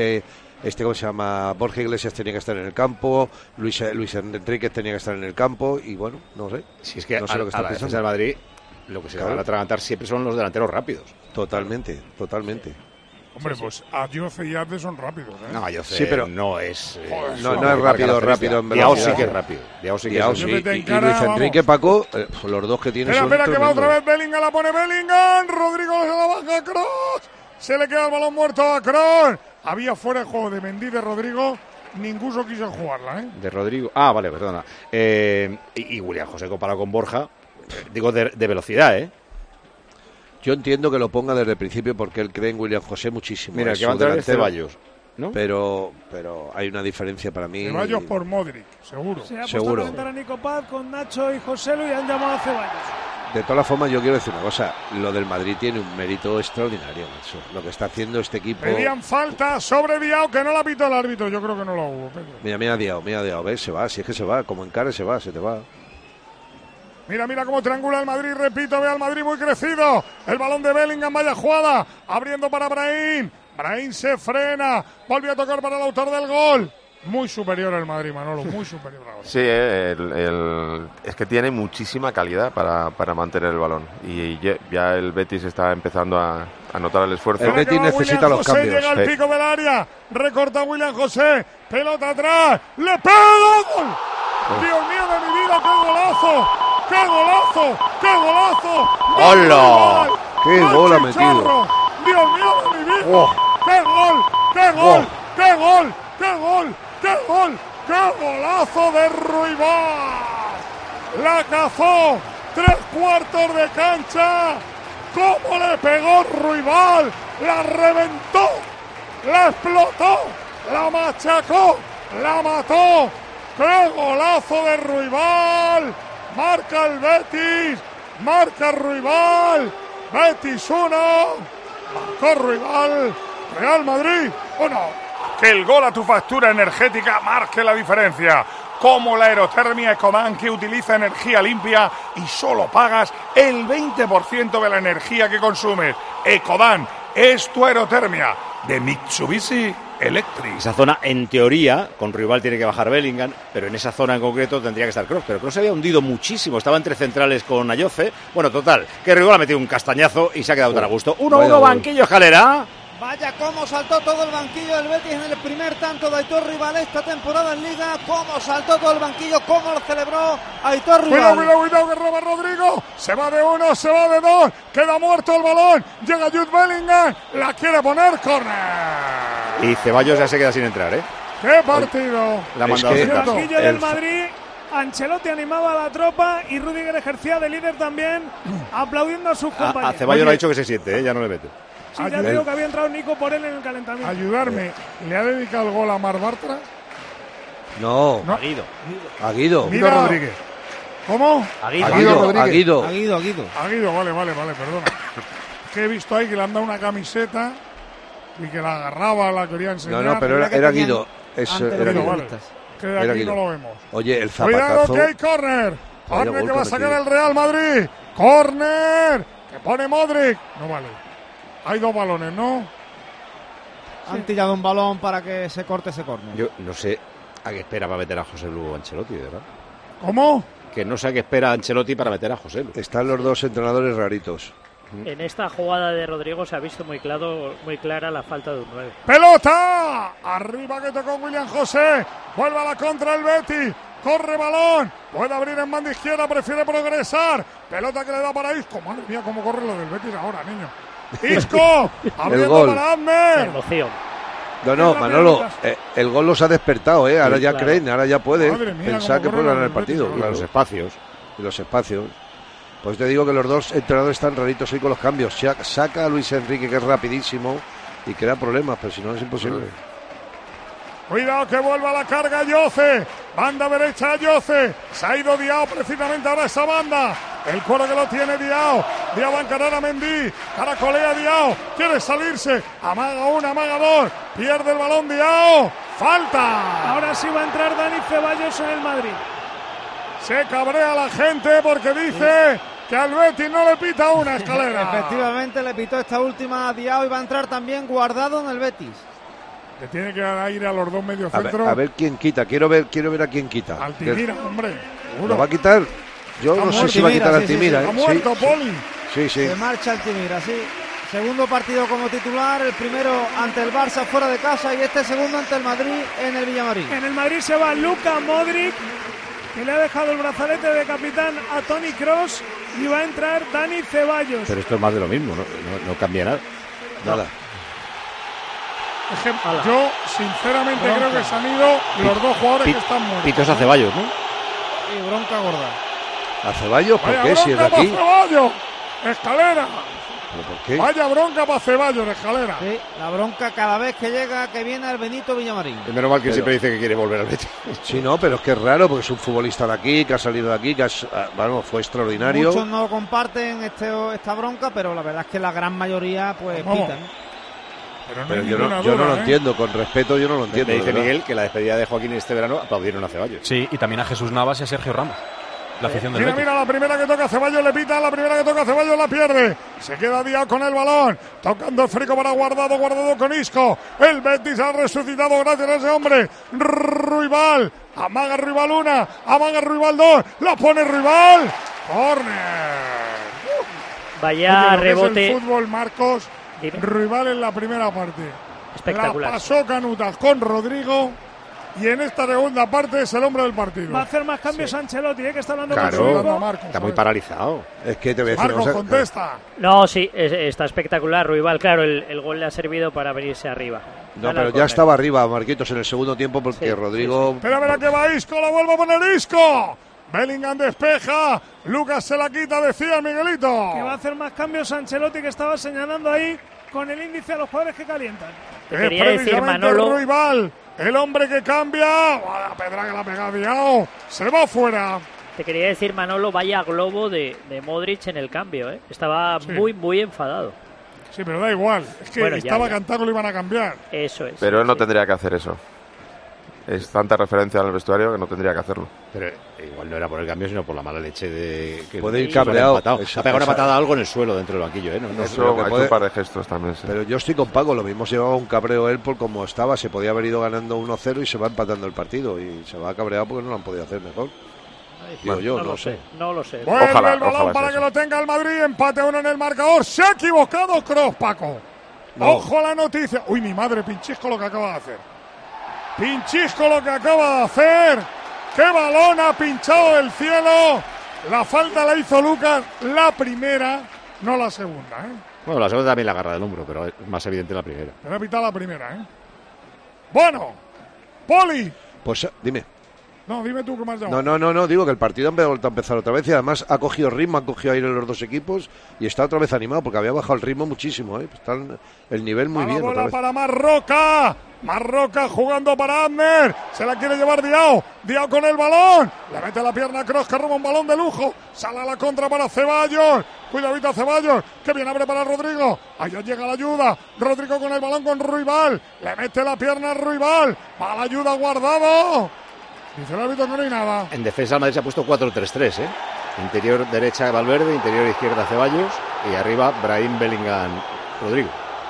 ¿cómo se llama? Borja Iglesias tenía que estar en el campo, Luis Enrique tenía que estar en el campo y bueno, no sé. Si es que no sé lo que está a la defensa del Madrid Lo que se van a atragantar siempre son los delanteros rápidos. Totalmente. Hombre, pues Ayoce y Adde son rápidos, ¿eh? No, Ayoce Sí, pero no es... no es rápido en velocidad. Diao sí que es rápido. Y Luis Enrique, Paco, los dos que tiene son Espera, que va tremendos. otra vez Bellingham, la pone Bellingham. Rodrigo se la baja a Kroos. Se le queda el balón muerto a Kroos. Había fuera de juego de Mendy, de Rodrigo. Ninguno quiso jugarla, ¿eh? De Rodrigo. Ah, vale, perdona. Y William José comparado con Borja, digo de velocidad, ¿eh? Yo entiendo que lo ponga desde el principio porque él cree en William José muchísimo. Mira, que va a entrar el Ceballos, ¿no? Pero hay una diferencia para mí. Ceballos por Modric, seguro. Se ha puesto a calentar a Nico Paz con Nacho y Joselu y han llamado a Ceballos. De todas formas, yo quiero decir una cosa. Lo del Madrid tiene un mérito extraordinario, macho. Lo que está haciendo este equipo... Pedían falta sobre Diao, que no la pitó el árbitro. Yo creo que no la hubo, Pedro. Mira, Diao, ¿ves? Se va, si es que se va. Como encare se va, se te va. Mira cómo triangula el Madrid, repito, ve al Madrid muy crecido. El balón de Bellingham, vaya jugada, abriendo para Brahim. Brahim se frena, volvió a tocar para el autor del gol. Muy superior el Madrid, Manolo, muy superior ahora. Sí, es que tiene muchísima calidad para mantener el balón. Y ya el Betis está empezando a notar el esfuerzo. El Betis necesita los José cambios. Llega al pico del área, recorta William José, pelota atrás, le pega, gol. Dios mío de mi vida, qué golazo. ¡Qué golazo! ¡Qué golazo! ¡Hola! ¡Qué gol ha metido! ¡Dios mío de mi vida! Oh. ¡Qué gol! ¡Qué gol! Oh. ¡Qué gol! ¡Qué gol! ¡Qué gol! ¡Qué golazo de Ruibal! ¡La cazó! ¡Tres cuartos de cancha! ¡Cómo le pegó Ruibal! ¡La reventó! ¡La explotó! ¡La machacó! ¡La mató! ¡Qué golazo de Ruibal! Marca el Betis, marca Ruibal, Betis 1, marcó Ruibal, Real Madrid 1. Que el gol a tu factura energética marque la diferencia. Como la aerotermia Ecodan, que utiliza energía limpia y solo pagas el 20% de la energía que consumes. Ecodan es tu aerotermia de Mitsubishi Electric. Esa zona, en teoría, con Ruibal tiene que bajar Bellingham, pero en esa zona en concreto tendría que estar Kroos. Pero Kroos se había hundido muchísimo, estaba entre centrales con Ayoce. Bueno, total, que Ruibal ha metido un castañazo y se ha quedado tan a gusto. 1-1, banquillo, Escalera. Vaya cómo saltó todo el banquillo del Betis en el primer tanto de Aitor Ruibal esta temporada en Liga. Cómo saltó todo el banquillo, cómo lo celebró Aitor Ruibal. Cuidado, que roba Rodrigo. Se va de uno, se va de dos. Queda muerto el balón. Llega Jude Bellingham. La quiere poner, córner. Y Ceballos ya se queda sin entrar, ¿eh? ¡Qué partido! La mandado el banquillo del Madrid, Ancelotti animaba a la tropa y Rüdiger ejercía de líder también, aplaudiendo a sus compañeros. A Ceballos le ha dicho que se siente, ¿eh? Ya no le mete. Sí, ya digo que había entrado Nico por él en el calentamiento. Ayudarme. ¿Le ha dedicado el gol a Mar Bartra? No. A Guido. Mira, Rodríguez. ¿Cómo? A Guido. Vale, perdona. Que he visto ahí que le han dado una camiseta y que la agarraba, la quería enseñar. No, pero era Guido. Era Guido, vale. Que de aquí no lo vemos. Oye, el zapatazo. Cuidado que hay córner. Córner que va a sacar el Real Madrid. Córner que pone Modric. No vale. Hay dos balones, ¿no? Han tirado un balón para que se corte ese córner. Yo no sé a qué espera para meter a José Lu Ancelotti, ¿verdad? ¿Cómo? Que no sé a qué espera Ancelotti para meter a José Lu. Están los dos entrenadores raritos. En esta jugada de Rodrigo se ha visto muy clara la falta de un 9. ¡Pelota! Arriba que tocó William José. Vuelve a la contra el Betis. Corre balón. Puede abrir en banda izquierda. Prefiere progresar. Pelota que le da para Isco. Madre mía, cómo corre lo del Betis ahora, niño. Isco. Abriendo para Admer. Emoción. No, Manolo, el gol los ha despertado, ¿eh? Ahora sí, ya claro. creen, ahora ya pueden Mía, pensar que pueden ganar el partido. Claro. Los espacios. Y los espacios. Pues te digo que los dos entrenadores están raritos ahí con los cambios. Saca a Luis Enrique, que es rapidísimo, y crea problemas, pero si no es imposible. Cuidado que vuelva a la carga Ayoce. Banda derecha Ayoce. Se ha ido Diao precisamente ahora esa banda. El coro que lo tiene Diao. Diao va a encarar a Mendy. Caracolea Diao. Quiere salirse. Amaga una, amaga dos. Pierde el balón Diao. Falta. Ahora sí va a entrar Dani Ceballos en el Madrid. Se cabrea la gente porque dice que al Betis no le pita una, Escalera. Efectivamente le pitó esta última a Diao y va a entrar también Guardado en el Betis. Le tiene que dar aire a los dos mediocentros. A ver quién quita. Quiero ver a quién quita. Altimira, hombre. ¿Lo va a quitar? Yo no sé si va a quitar a Altimira. Ha muerto, Poli. Sí. Se marcha Altimira, sí. Segundo partido como titular, el primero ante el Barça fuera de casa y este segundo ante el Madrid en el Villamarín. En el Madrid se va Luka Modric, que le ha dejado el brazalete de capitán a Toni Kroos, y va a entrar Dani Ceballos. Pero esto es más de lo mismo, no cambia nada. Nada. Yo, sinceramente, creo que se han ido los dos jugadores que están muertos. Pitos a Ceballos, ¿no? Y bronca gorda. ¿A Ceballos? ¿Por Vaya qué? Si es de bronca aquí. para Ceballos. Escalera. ¿Pero por qué? Vaya bronca para Ceballos, Escalera. Sí, la bronca cada vez que llega, que viene el Benito Villamarín. Y menos mal que siempre dice que quiere volver al Betis. Sí, no, pero es que es raro porque es un futbolista de aquí, que ha salido de aquí, que fue extraordinario. Muchos no comparten esta bronca, pero la verdad es que la gran mayoría pues pitan. Pero yo no lo entiendo, con respeto yo no lo entiendo. Me dice Miguel que la despedida de Joaquín este verano aplaudieron a Ceballos. Sí, y también a Jesús Navas y a Sergio Ramos. La afición del Betis. Mira, la primera que toca Ceballos le pita, la primera que toca Ceballos la pierde. Se queda Díaz con el balón, tocando el frico para Guardado con Isco. El Betis ha resucitado gracias a ese hombre. Ruibal, amaga Ruibal una, amaga Ruibal dos, la pone Ruibal. Córner. Vaya rebote. Es el fútbol, Marcos. Ruibal en la primera parte. Espectacular. La pasó Canutas con Rodrigo. Y en esta segunda parte es el hombre del partido. Va a hacer más cambios Ancelotti, que está hablando con su equipo. Marcos, está muy paralizado. Es que te voy a decir, Marcos, contesta. No, sí, está espectacular Ruibal. Claro, el gol le ha servido para venirse arriba. No, pero ya estaba arriba Marquitos en el segundo tiempo porque Rodrigo... Pero mira que va Isco, la vuelve a poner Isco. Bellingham despeja, Lucas se la quita, decía Miguelito. Que va a hacer más cambios Ancelotti, que estaba señalando ahí con el índice a los jugadores que calientan. Quería decir Manolo. Ruibal, el hombre que cambia. La pedra que la ha pegado Diao. Se va fuera. Te quería decir, Manolo, vaya globo de Modric en el cambio, ¿eh? Estaba muy enfadado. Sí, pero da igual. Es que estaba cantando que lo iban a cambiar. Eso es. Pero él no tendría que hacer eso. Es tanta referencia al vestuario que no tendría que hacerlo. Pero igual no era por el cambio, sino por la mala leche de... Que puede ir cabreado. Ha pegado una patada algo en el suelo dentro del banquillo, ¿eh? Eso ha hecho un par de gestos también, sí. Pero yo estoy con Paco, lo mismo se llevaba un cabreo él por como estaba. Se podía haber ido ganando 1-0 y se va empatando el partido. Y se va cabreado porque no lo han podido hacer mejor. Digo yo, no sé. No lo sé. Vuelve el balón para que lo tenga el Madrid. Empate 1 en el marcador. Se ha equivocado Kroos, Paco. No. Ojo a la noticia. Uy, mi madre, Pinchisco lo que acaba de hacer. Pinchisco lo que acaba de hacer. ¡Qué balón ha pinchado del cielo! La falta la hizo Lucas, la primera, no la segunda, ¿eh? Bueno, la segunda también la agarra del hombro, pero es más evidente la primera. Pero ha pitado la primera, ¿eh? Bueno, Poli. Pues dime. No, dime tú qué más llamado. No, digo que el partido ha vuelto a empezar otra vez y además ha cogido ritmo, han cogido aire los dos equipos y está otra vez animado porque había bajado el ritmo muchísimo, ¿eh? Está el nivel muy bien. La bola para Marroca. Marroca jugando para Abner. Se la quiere llevar Diao. Diao con el balón. Le mete la pierna a Kroos, que roba un balón de lujo. Sale a la contra para Ceballos. Cuidadito a Ceballos. Que bien abre para Rodrigo. Allá llega la ayuda. Rodrigo con el balón con Ruibal. Le mete la pierna a Ruibal. Va la ayuda Guardado. Dice el árbitro que no hay nada. En defensa el Madrid se ha puesto 4-3-3, ¿eh? Interior derecha Valverde, interior izquierda Ceballos y arriba Brahim, Bellingham, Rodrigo.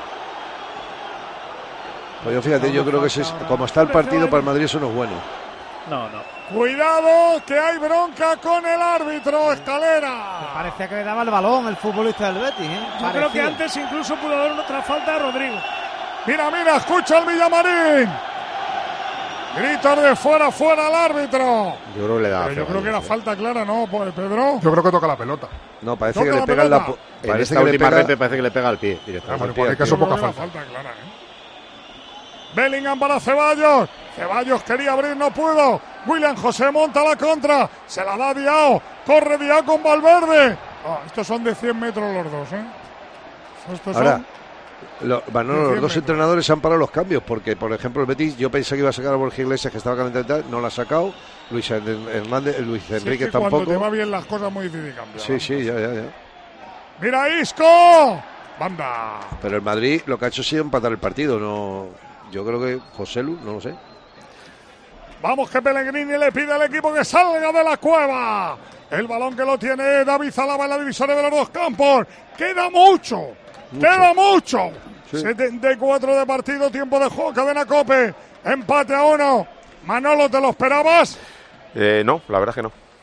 Pues yo fíjate, yo creo que como está el partido para el Madrid eso no es bueno. No. Cuidado, que hay bronca con el árbitro, Escalera. Parecía que le daba el balón el futbolista del Betis, ¿eh? Yo creo que antes incluso pudo haber otra falta a Rodrigo. Mira, escucha el Villamarín. Gritos de fuera al árbitro. Yo creo que le da. Pero yo creo que era falta clara, ¿no, Pedro? Yo creo que toca la pelota. No, parece que le pega la en esta última red parece que le pega al pie. Bueno, en caso poca falta. Clara, ¿eh? Bellingham para Ceballos. Ceballos quería abrir, no pudo. William José monta la contra. Se la da Diao. Corre Diao con Valverde. Estos son de 100 metros los dos, ¿eh? Estos Ahora, son... los dos entrenadores han parado los cambios porque, por ejemplo, el Betis, yo pensé que iba a sacar a Borja Iglesias, que estaba calentado, no la ha sacado. Luis Enrique tampoco. Cuando te va bien las cosas muy difícil cambiar. Sí, ya. ¡Mira Isco! ¡Banda! Pero el Madrid lo que ha hecho ha sido empatar el partido, no. Yo creo que Joselu, no lo sé. Vamos, que Pellegrini le pide al equipo que salga de la cueva. El balón que lo tiene David Zalaba en la divisoria de los dos campos. Queda mucho. Sí. 74 de partido, tiempo de juego, cadena COPE. Empate a 1. Manolo, ¿te lo esperabas? No, la verdad es que no.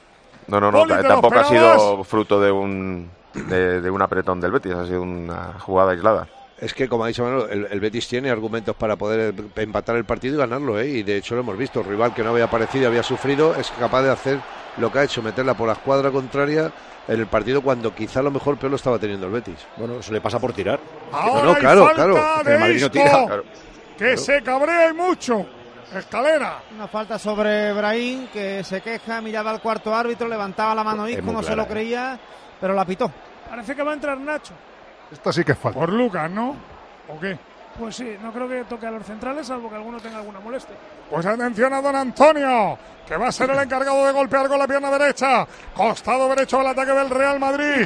No, tampoco ha sido fruto de un apretón del Betis, ha sido una jugada aislada. Es que, como ha dicho Manolo, el Betis tiene argumentos para poder empatar el partido y ganarlo, y de hecho lo hemos visto. El rival que no había aparecido, había sufrido, es capaz de hacer lo que ha hecho, meterla por la escuadra contraria en el partido cuando quizá lo mejor peor lo estaba teniendo el Betis. Bueno, eso le pasa por tirar. Ahora claro. De el Madrid no tira. Que se cabrea y mucho. Escalera. Una falta sobre Brahim, que se queja, miraba al cuarto árbitro, levantaba la mano Isco, no se lo creía, pero la pitó. Parece que va a entrar Nacho. Esta sí que es falta. Por Lucas, ¿no? ¿O qué? Pues sí, no creo que toque a los centrales, salvo que alguno tenga alguna molestia. Pues atención a don Antonio, que va a ser el encargado de golpear con la pierna derecha. Costado derecho del ataque del Real Madrid.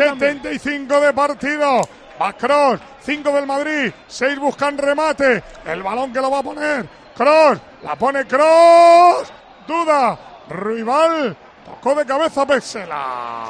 75 de partido. Va Kroos, 5 del Madrid. 6 buscan remate. El balón que lo va a poner Kroos. La pone Kroos. Duda. Rival. Tocó de cabeza Pexela.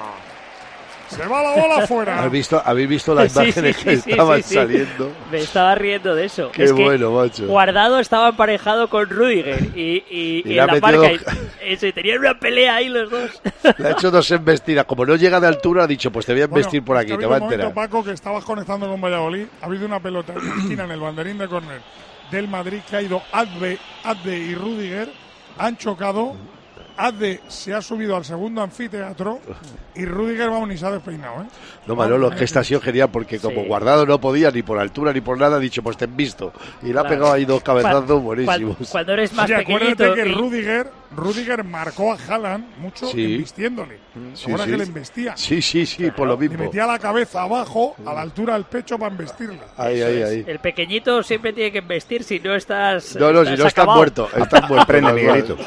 Se va la bola fuera. ¿Habéis visto las imágenes que estaban saliendo? Me estaba riendo de eso. Qué bueno, macho. Guardado estaba emparejado con Rüdiger y en la marca. Y tenían una pelea ahí los dos. Le ha hecho 2 embestidas. Como no llega de altura, ha dicho, pues te voy a embestir por aquí, te va a enterar. Paco, que estabas conectando con Valladolid. Ha habido una pelota en la esquina en el banderín de córner del Madrid que ha ido Adde y Rüdiger. Han chocado. Adde se ha subido al segundo anfiteatro y Rüdiger, vamos, ni se ha despeinado, ¿eh? No, Manolo, es que esta ha sido genial porque como Guardado no podía ni por altura ni por nada, ha dicho, pues te he visto. Y le ha pegado ahí 2 cabezazos buenísimos. Cuando eres más pequeñito. Acuérdate que Rüdiger marcó a Haaland mucho embistiéndole. Ahora que le embestía. Sí, por lo mismo. Le metía la cabeza abajo, a la altura del pecho para embestirle. Ahí. El pequeñito siempre tiene que embestir si no estás. No, si no estás muerto. Prende, Miguelito.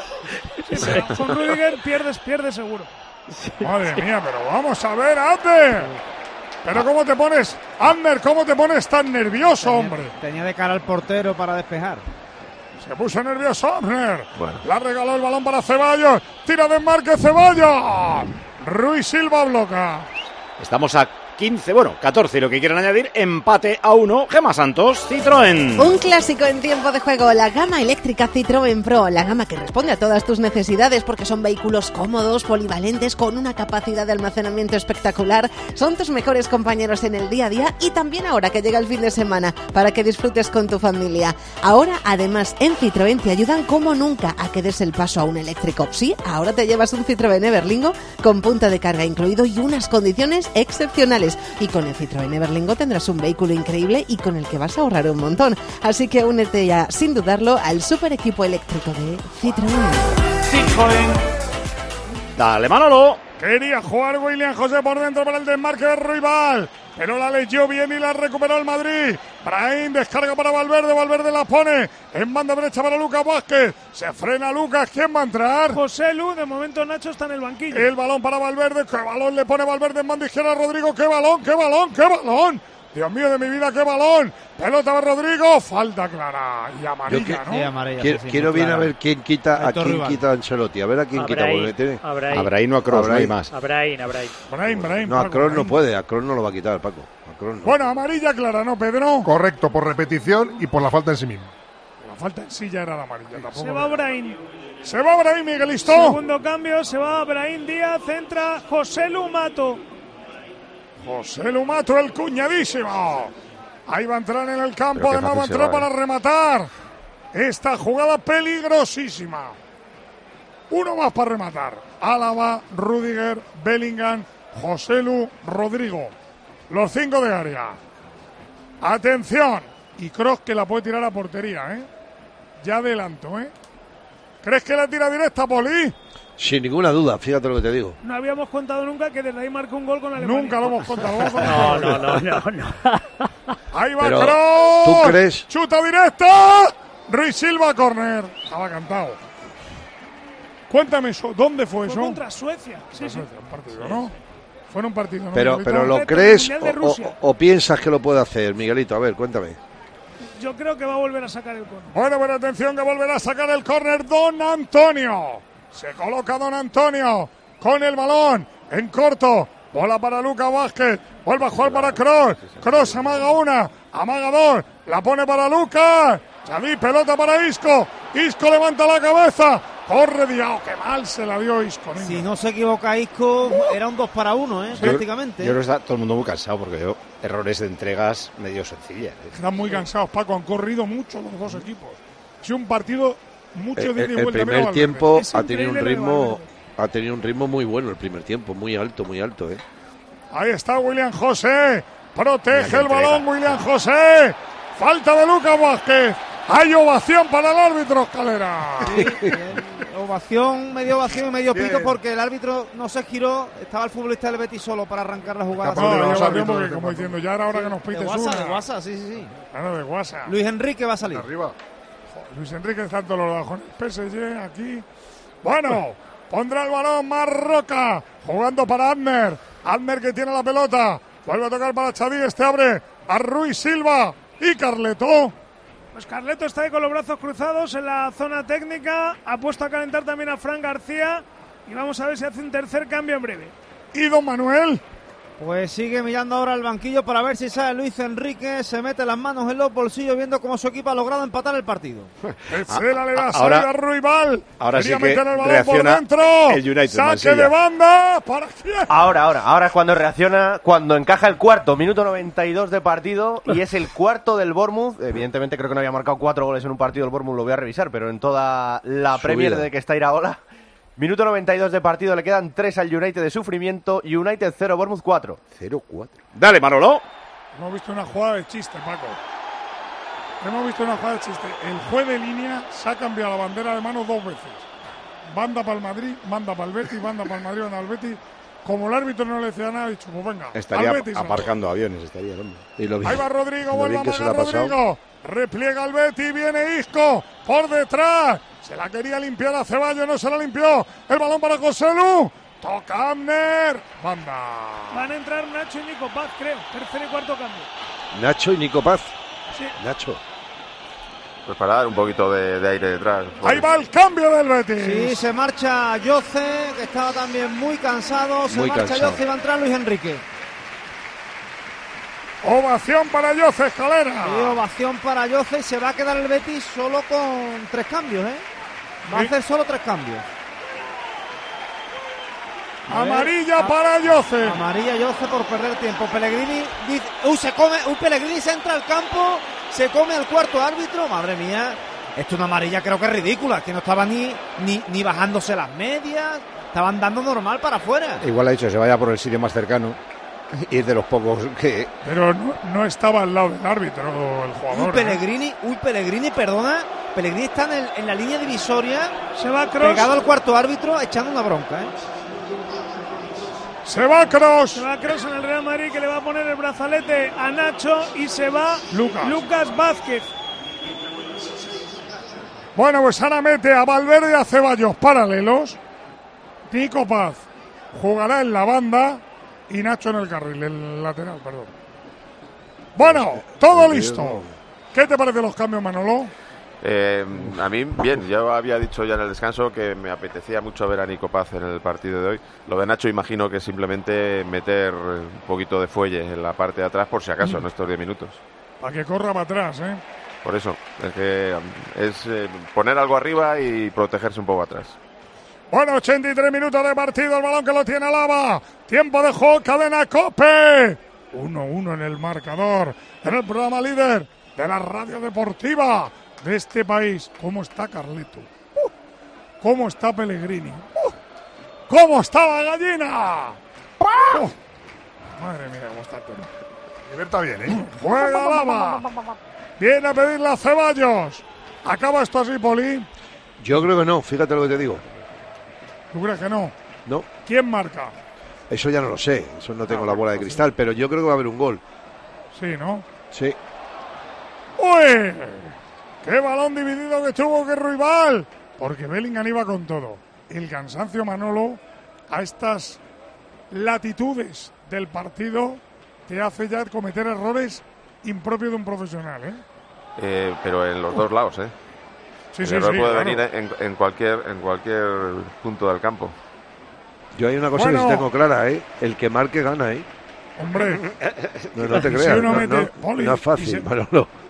Con Rüdiger pierdes seguro. Madre mía, pero vamos a ver, Ander. Pero cómo te pones, Ander, cómo te pones tan nervioso, hombre. Tenía de cara al portero para despejar. Se puso nervioso, Ander. Bueno. Le ha regalado el balón para Ceballos. Tira de marque Ceballos. Ruiz Silva bloca. Estamos a 14 y lo que quieran añadir, empate a 1. Gemma Santos, Citroën. Un clásico en tiempo de juego, la gama eléctrica Citroën Pro, la gama que responde a todas tus necesidades porque son vehículos cómodos, polivalentes, con una capacidad de almacenamiento espectacular, son tus mejores compañeros en el día a día y también ahora que llega el fin de semana para que disfrutes con tu familia. Ahora, además, en Citroën te ayudan como nunca a que des el paso a un eléctrico. Sí, ahora te llevas un Citroën Everlingo con punto de carga incluido y unas condiciones excepcionales. Y con el Citroën Everlingo tendrás un vehículo increíble y con el que vas a ahorrar un montón. Así que únete ya, sin dudarlo, al super equipo eléctrico de Citroën. Dale, Manolo. Quería jugar William José por dentro para el desmarque del rival, pero la leyó bien y la recuperó el Madrid. Brahim descarga para Valverde la pone en banda derecha para Lucas Vázquez. Se frena Lucas, ¿quién va a entrar? José Lu, de momento Nacho está en el banquillo. El balón para Valverde, qué balón le pone Valverde en banda izquierda a Rodrigo, qué balón. Dios mío de mi vida, qué balón. Pelota de Rodrigo, falta clara y amarilla, ¿no? Amarilla, quiero bien a ver quién quita a Ancelotti. A ver a quién quita. A Brahim, no a Kroos, no hay más. A Brahim. No, a Kroos no puede, a Kroos no lo va a quitar, Paco. No. Bueno, amarilla clara, ¿no, Pedro? Correcto, por repetición y por la falta en sí mismo. La falta en sí ya era la amarilla. Tampoco se va Brahim. Se va Brahim, Miguelito. Segundo cambio, se va Brahim Díaz, entra José Lu Mato. José Lu Mato, el cuñadísimo. Ahí va a entrar en el campo, además va a entrar para rematar. Esta jugada peligrosísima. Uno más para rematar. Álava, Rüdiger, Bellingham, José Lu, Rodrigo. Los 5 de área. Atención. Y Kroos que la puede tirar a portería, ¿eh? Ya adelanto, ¿eh? ¿Crees que la tira directa, Poli? Sin ninguna duda, fíjate lo que te digo. No habíamos contado nunca que desde ahí marcó un gol con Alemania. Nunca lo hemos contado. No. Ahí va Kroos. ¿Tú crees? Chuta directa. Ruiz Silva, córner. Estaba cantado. Cuéntame eso, ¿dónde fue eso? Contra Suecia. Sí. Un partido, ¿no? Fue en un partido, ¿no? Pero ¿lo crees o piensas que lo puede hacer, Miguelito? A ver, cuéntame. Yo creo que va a volver a sacar el córner. Bueno, atención, que volverá a sacar el córner Don Antonio. Se coloca Don Antonio con el balón en corto. Bola para Lucas Vázquez. Vuelve a jugar para Kroos. Kroos amaga una, amaga dos. La pone para Lucas. Xavi, pelota para Isco. Isco levanta la cabeza. Corre Diao, qué mal se la dio Isco. Niño. Si no se equivoca Isco, era un 2-1, prácticamente. Yo creo que está todo el mundo muy cansado porque errores de entregas medio sencillas. Están muy cansados, Paco. Han corrido mucho los dos equipos. Ha sido un partido mucho de ida y El vuelta. primer tiempo ha tenido un ritmo muy bueno, el primer tiempo, muy alto, Ahí está William José. Protege el balón William José. Falta de Lucas Vázquez. Hay ovación para el árbitro, Escalera. Sí, medio ovación y medio pito porque el árbitro no se giró. Estaba el futbolista del Betis solo para arrancar la jugada. Porque como diciendo, ya era hora que nos pites una. De WhatsApp, sí. Claro, de WhatsApp. Luis Enrique va a salir. Arriba. Luis Enrique está en todos los bajones. PSG aquí. Bueno, pondrá el balón Marroca. Jugando para Adner. Adner que tiene la pelota. Vuelve a tocar para Xavi. Abre a Ruiz Silva y Carleto. Pues Carleto está ahí con los brazos cruzados en la zona técnica. Ha puesto a calentar también a Fran García. Y vamos a ver si hace un tercer cambio en breve. ¿Y don Manuel? Pues sigue mirando ahora al banquillo para ver si sale Luis Enrique. Se mete las manos en los bolsillos viendo cómo su equipo ha logrado empatar el partido. Cela le da salida a Ruibal. Ahora Quería sí que meter el balón reacciona por dentro. el United. Saque de banda. ¿Para quién? Ahora es cuando reacciona, cuando encaja el cuarto, minuto 92 de partido, y es el cuarto del Bournemouth. Evidentemente creo que no había marcado 4 goles en un partido el Bournemouth, lo voy a revisar, pero en toda la Premier de que está Iraola. Minuto 92 de partido, le quedan 3 al United de sufrimiento. United 0, Bournemouth 4. 0-4. Dale, Manolo. Hemos visto una jugada de chiste, Paco. El juez de línea se ha cambiado la bandera de mano 2 veces. Banda para el Madrid, banda para el Betis, banda para el Madrid, banda para el Betis. Como el árbitro no le decía nada, ha dicho, pues venga, estaría al Betis, aparcando aviones, estaría el hombre. Ahí va Rodrigo, vuelve a amagar Rodrigo. Repliega el Betis, viene Isco por detrás. Se la quería limpiar a Ceballos, no se la limpió. El balón para Joselu. Toca Abner. Banda. Van a entrar Nacho y Nico Paz, creo. Tercer y cuarto cambio. Nacho y Nico Paz. Sí. Nacho. Pues para dar un poquito de aire detrás. Ahí va el cambio del Betis. Sí, se marcha Yoce, que estaba también muy cansado. Yoce y va a entrar Luis Enrique. Ovación para Yoce, Escalera. Sí, ovación para Yoce y se va a quedar el Betis solo con 3 cambios, Va a hacer solo 3 cambios. Amarilla para Yoce. Amarilla Yoce por perder tiempo. Pellegrini dice, Pellegrini se entra al campo, se come al cuarto árbitro. Madre mía, esto es una amarilla creo que es ridícula, que no estaba ni bajándose las medias, estaban dando normal para afuera. Igual ha dicho se vaya por el sitio más cercano y es de los pocos que... Pero no estaba al lado del árbitro el jugador. Pellegrini, perdona. Pellegrini está en la línea divisoria, se va Kroos, pegado al cuarto árbitro, echando una bronca, Se va Kroos. Se va Kroos en el Real Madrid, que le va a poner el brazalete a Nacho, y se va Lucas Vázquez. Bueno, pues ahora mete a Valverde y a Ceballos paralelos. Nico Paz jugará en la banda y Nacho en el carril, el lateral, perdón. Bueno, todo listo. ¿Qué te parecen los cambios, Manolo? A mí, bien, yo había dicho ya en el descanso que me apetecía mucho ver a Nico Paz en el partido de hoy. Lo de Nacho imagino que simplemente meter un poquito de fuelle en la parte de atrás por si acaso en estos 10 minutos. Para que corra para atrás, Por eso, es poner algo arriba y protegerse un poco atrás. Bueno, 83 minutos de partido, el balón que lo tiene Alaba. Tiempo de juego, cadena COPE. 1-1 en el marcador, en el programa líder de la radio deportiva de este país. ¿Cómo está Carleto? ¿Cómo está Pellegrini? ¿Cómo está la gallina? Madre mía, cómo está el perro. Liberta bien, Juega Alaba. Viene a pedirle a Ceballos. ¿Acaba esto así, Poli? Yo creo que no, fíjate lo que te digo. ¿Tú crees que no? No. ¿Quién marca? Eso ya no lo sé, eso no tengo la bola de cristal, pero yo creo que va a haber un gol. Sí, ¿no? Sí. ¡Uy! ¡Qué balón dividido que tuvo que Ruibal! Porque Bellingham iba con todo. El cansancio, Manolo, a estas latitudes del partido te hace ya cometer errores impropios de un profesional, pero en los dos lados, Sí, el error puede venir en cualquier punto del campo. Yo hay una cosa que sí tengo clara, el que marque gana, Hombre, no te creas, si uno mete, no es fácil, Manolo.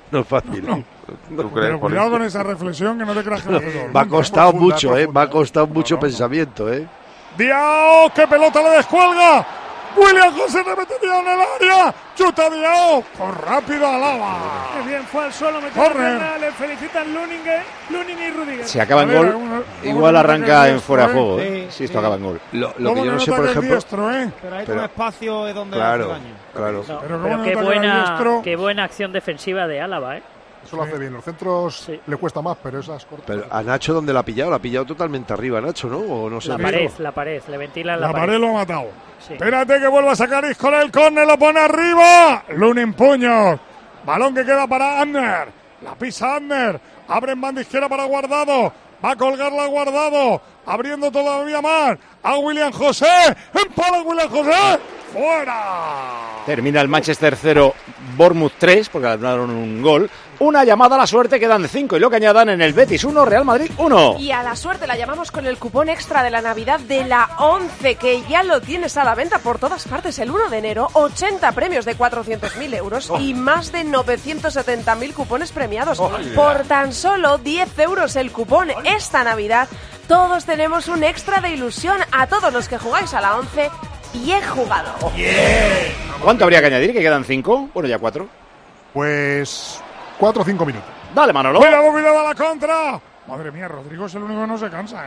No es fácil. Pero cuidado con esa reflexión, que no te creas que lo hace todo. Me ha costado mucho, me ha costado mucho pensamiento, Diao, qué pelota le descuelga. William José remetería en el área. Chuta Diao. Por rápido Alaba. Qué bien fue al suelo. Le felicitan Lunin y Rudiger. Si acaba en gol, igual arranca en fuera de juego. Si esto acaba en gol. Lo que yo no sé, por ejemplo. Pero hay un espacio donde hace daño. Claro. Pero qué buena acción defensiva de Álava, Eso lo hace bien. Los centros le cuesta más, pero esas cortas. Pero a Nacho, ¿dónde la ha pillado? La ha pillado totalmente arriba, Nacho, ¿no? ¿O no sé? La pared, le ventilan la pared. La pared lo ha matado. Sí. Espérate que vuelva a sacar Isco el córner, lo pone arriba. Lunin puños. Balón que queda para Ander. La pisa Ander. Abre en banda izquierda para Guardado. Va a colgarla Guardado. Abriendo todavía más a William José. Empala William José. ¡Fuera! Termina el Manchester 0, Bournemouth 3, porque ganaron un gol. Una llamada a la suerte, quedan 5. Y lo que añadan en el Betis 1, Real Madrid 1. Y a la suerte la llamamos con el cupón extra de la Navidad de la 11, que ya lo tienes a la venta por todas partes el 1 de enero. 80 premios de 400.000 euros y más de 970.000 cupones premiados. Por tan solo 10 euros el cupón esta Navidad. Todos tenemos un extra de ilusión. A todos los que jugáis a la 11, bien jugado. ¿Cuánto habría que añadir? ¿Que quedan 5? Bueno, ya 4. Pues 4 o 5 minutos. Dale, Manolo. Cuidado a la contra. Madre mía, Rodrigo es el único que no se cansa,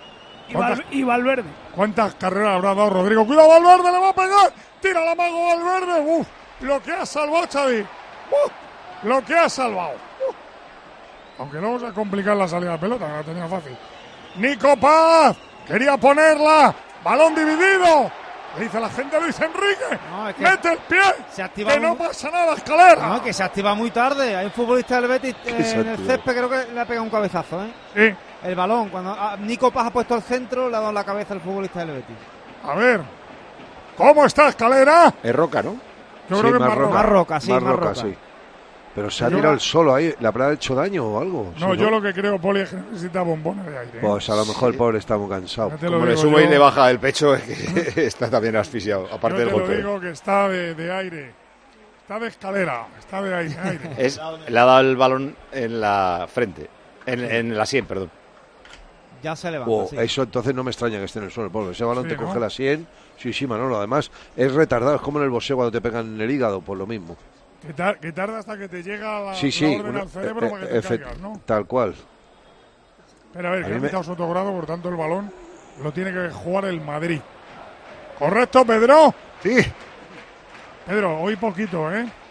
Y Valverde. ¿Cuántas carreras habrá dado Rodrigo? Cuidado, Valverde, le va a pegar. Tira la mago Valverde. Lo que ha salvado, Xavi. Lo que ha salvado. Aunque luego se va a complicar la salida de pelota, que la tenía fácil. Nico Paz. Quería ponerla. Balón dividido. Le dice la gente Luis Enrique. No, es que mete el pie. Se activa que no pasa nada, Escalera. No, que se activa muy tarde. Hay un futbolista del Betis en el césped, creo que le ha pegado un cabezazo, Sí. El balón, cuando Nico Paz ha puesto al centro, le ha dado en la cabeza al futbolista del Betis. A ver. ¿Cómo está Escalera? Es Roca, ¿no? Yo creo que es Más Roca. Sí. Pero se ha tirado el solo ahí. ¿Le habrá hecho daño o algo? No, yo lo que creo, Poli, es que necesita bombones de aire. Pues a lo mejor el pobre está muy cansado. Como le sube y le baja el pecho, es que está también asfixiado, aparte del golpe. Yo te lo digo que está de aire. Está de Escalera. Está de aire. Le ha dado el balón en la frente. En la sien, perdón. Ya se levanta, sí. Eso entonces no me extraña que esté en el suelo. Porque ese balón te coge la sien. Sí, Manolo. Además, es retardado. Es como en el boxeo cuando te pegan en el hígado, por lo mismo. Que tarda hasta que te llega la orden al cerebro para que te caigas, ¿no? Tal cual. Pero a ver, que ha quitado su autogrado, por tanto el balón lo tiene que jugar el Madrid. ¿Correcto, Pedro? Sí. Pedro, hoy poquito,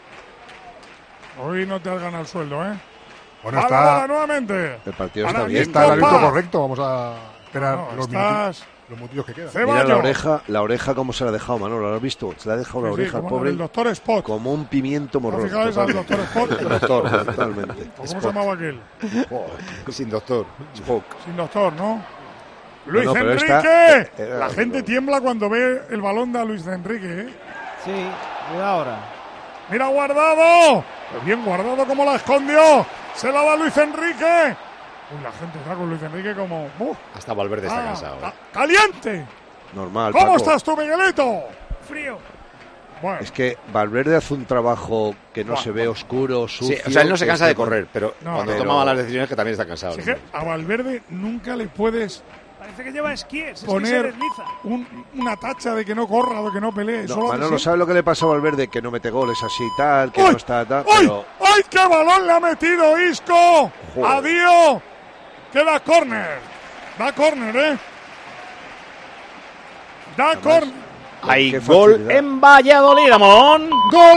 Hoy no te has ganado el sueldo, Bueno, está nuevamente. El partido está bien. Está el árbitro correcto. Vamos a esperar los minutillos que quedan. Mira la oreja cómo se la ha dejado, Manolo, ¿lo has visto? Se le ha dejado la oreja al pobre. El doctor Spot. Como un pimiento morroso. ¿Fijáis al doctor Spot? El doctor, totalmente. ¿Cómo se llamaba aquel? Sin doctor. Spock. Sin doctor, ¿no? Luis pero Enrique. La gente tiembla cuando ve el balón de Luis Enrique, Sí, cuidado ahora. Mira Guardado. Bien Guardado, como la escondió. Se la da Luis Enrique. La gente está con Luis Enrique como... Hasta Valverde está cansado. ¡Caliente! Normal, ¿Cómo Paco. estás tú, Miguelito? Frío. Bueno. Es que Valverde hace un trabajo que no se ve oscuro, sucio. Sí, o sea, él no se cansa de correr, pero cuando tomaba las decisiones que también está cansado. Sí, que a Valverde nunca le puedes... Parece que lleva esquíes, poner es que se desliza. Una tacha de que no corra o de que no pelee. No, Manolo, ¿sabe lo que le pasa a Valverde? Que no mete goles así y tal, que no está tal, ¡ay! pero... ¡Ay, qué balón le ha metido Isco! Joder. ¡Adiós! Queda córner. Da córner, Da córner. Hay gol en Valladolid, Amón.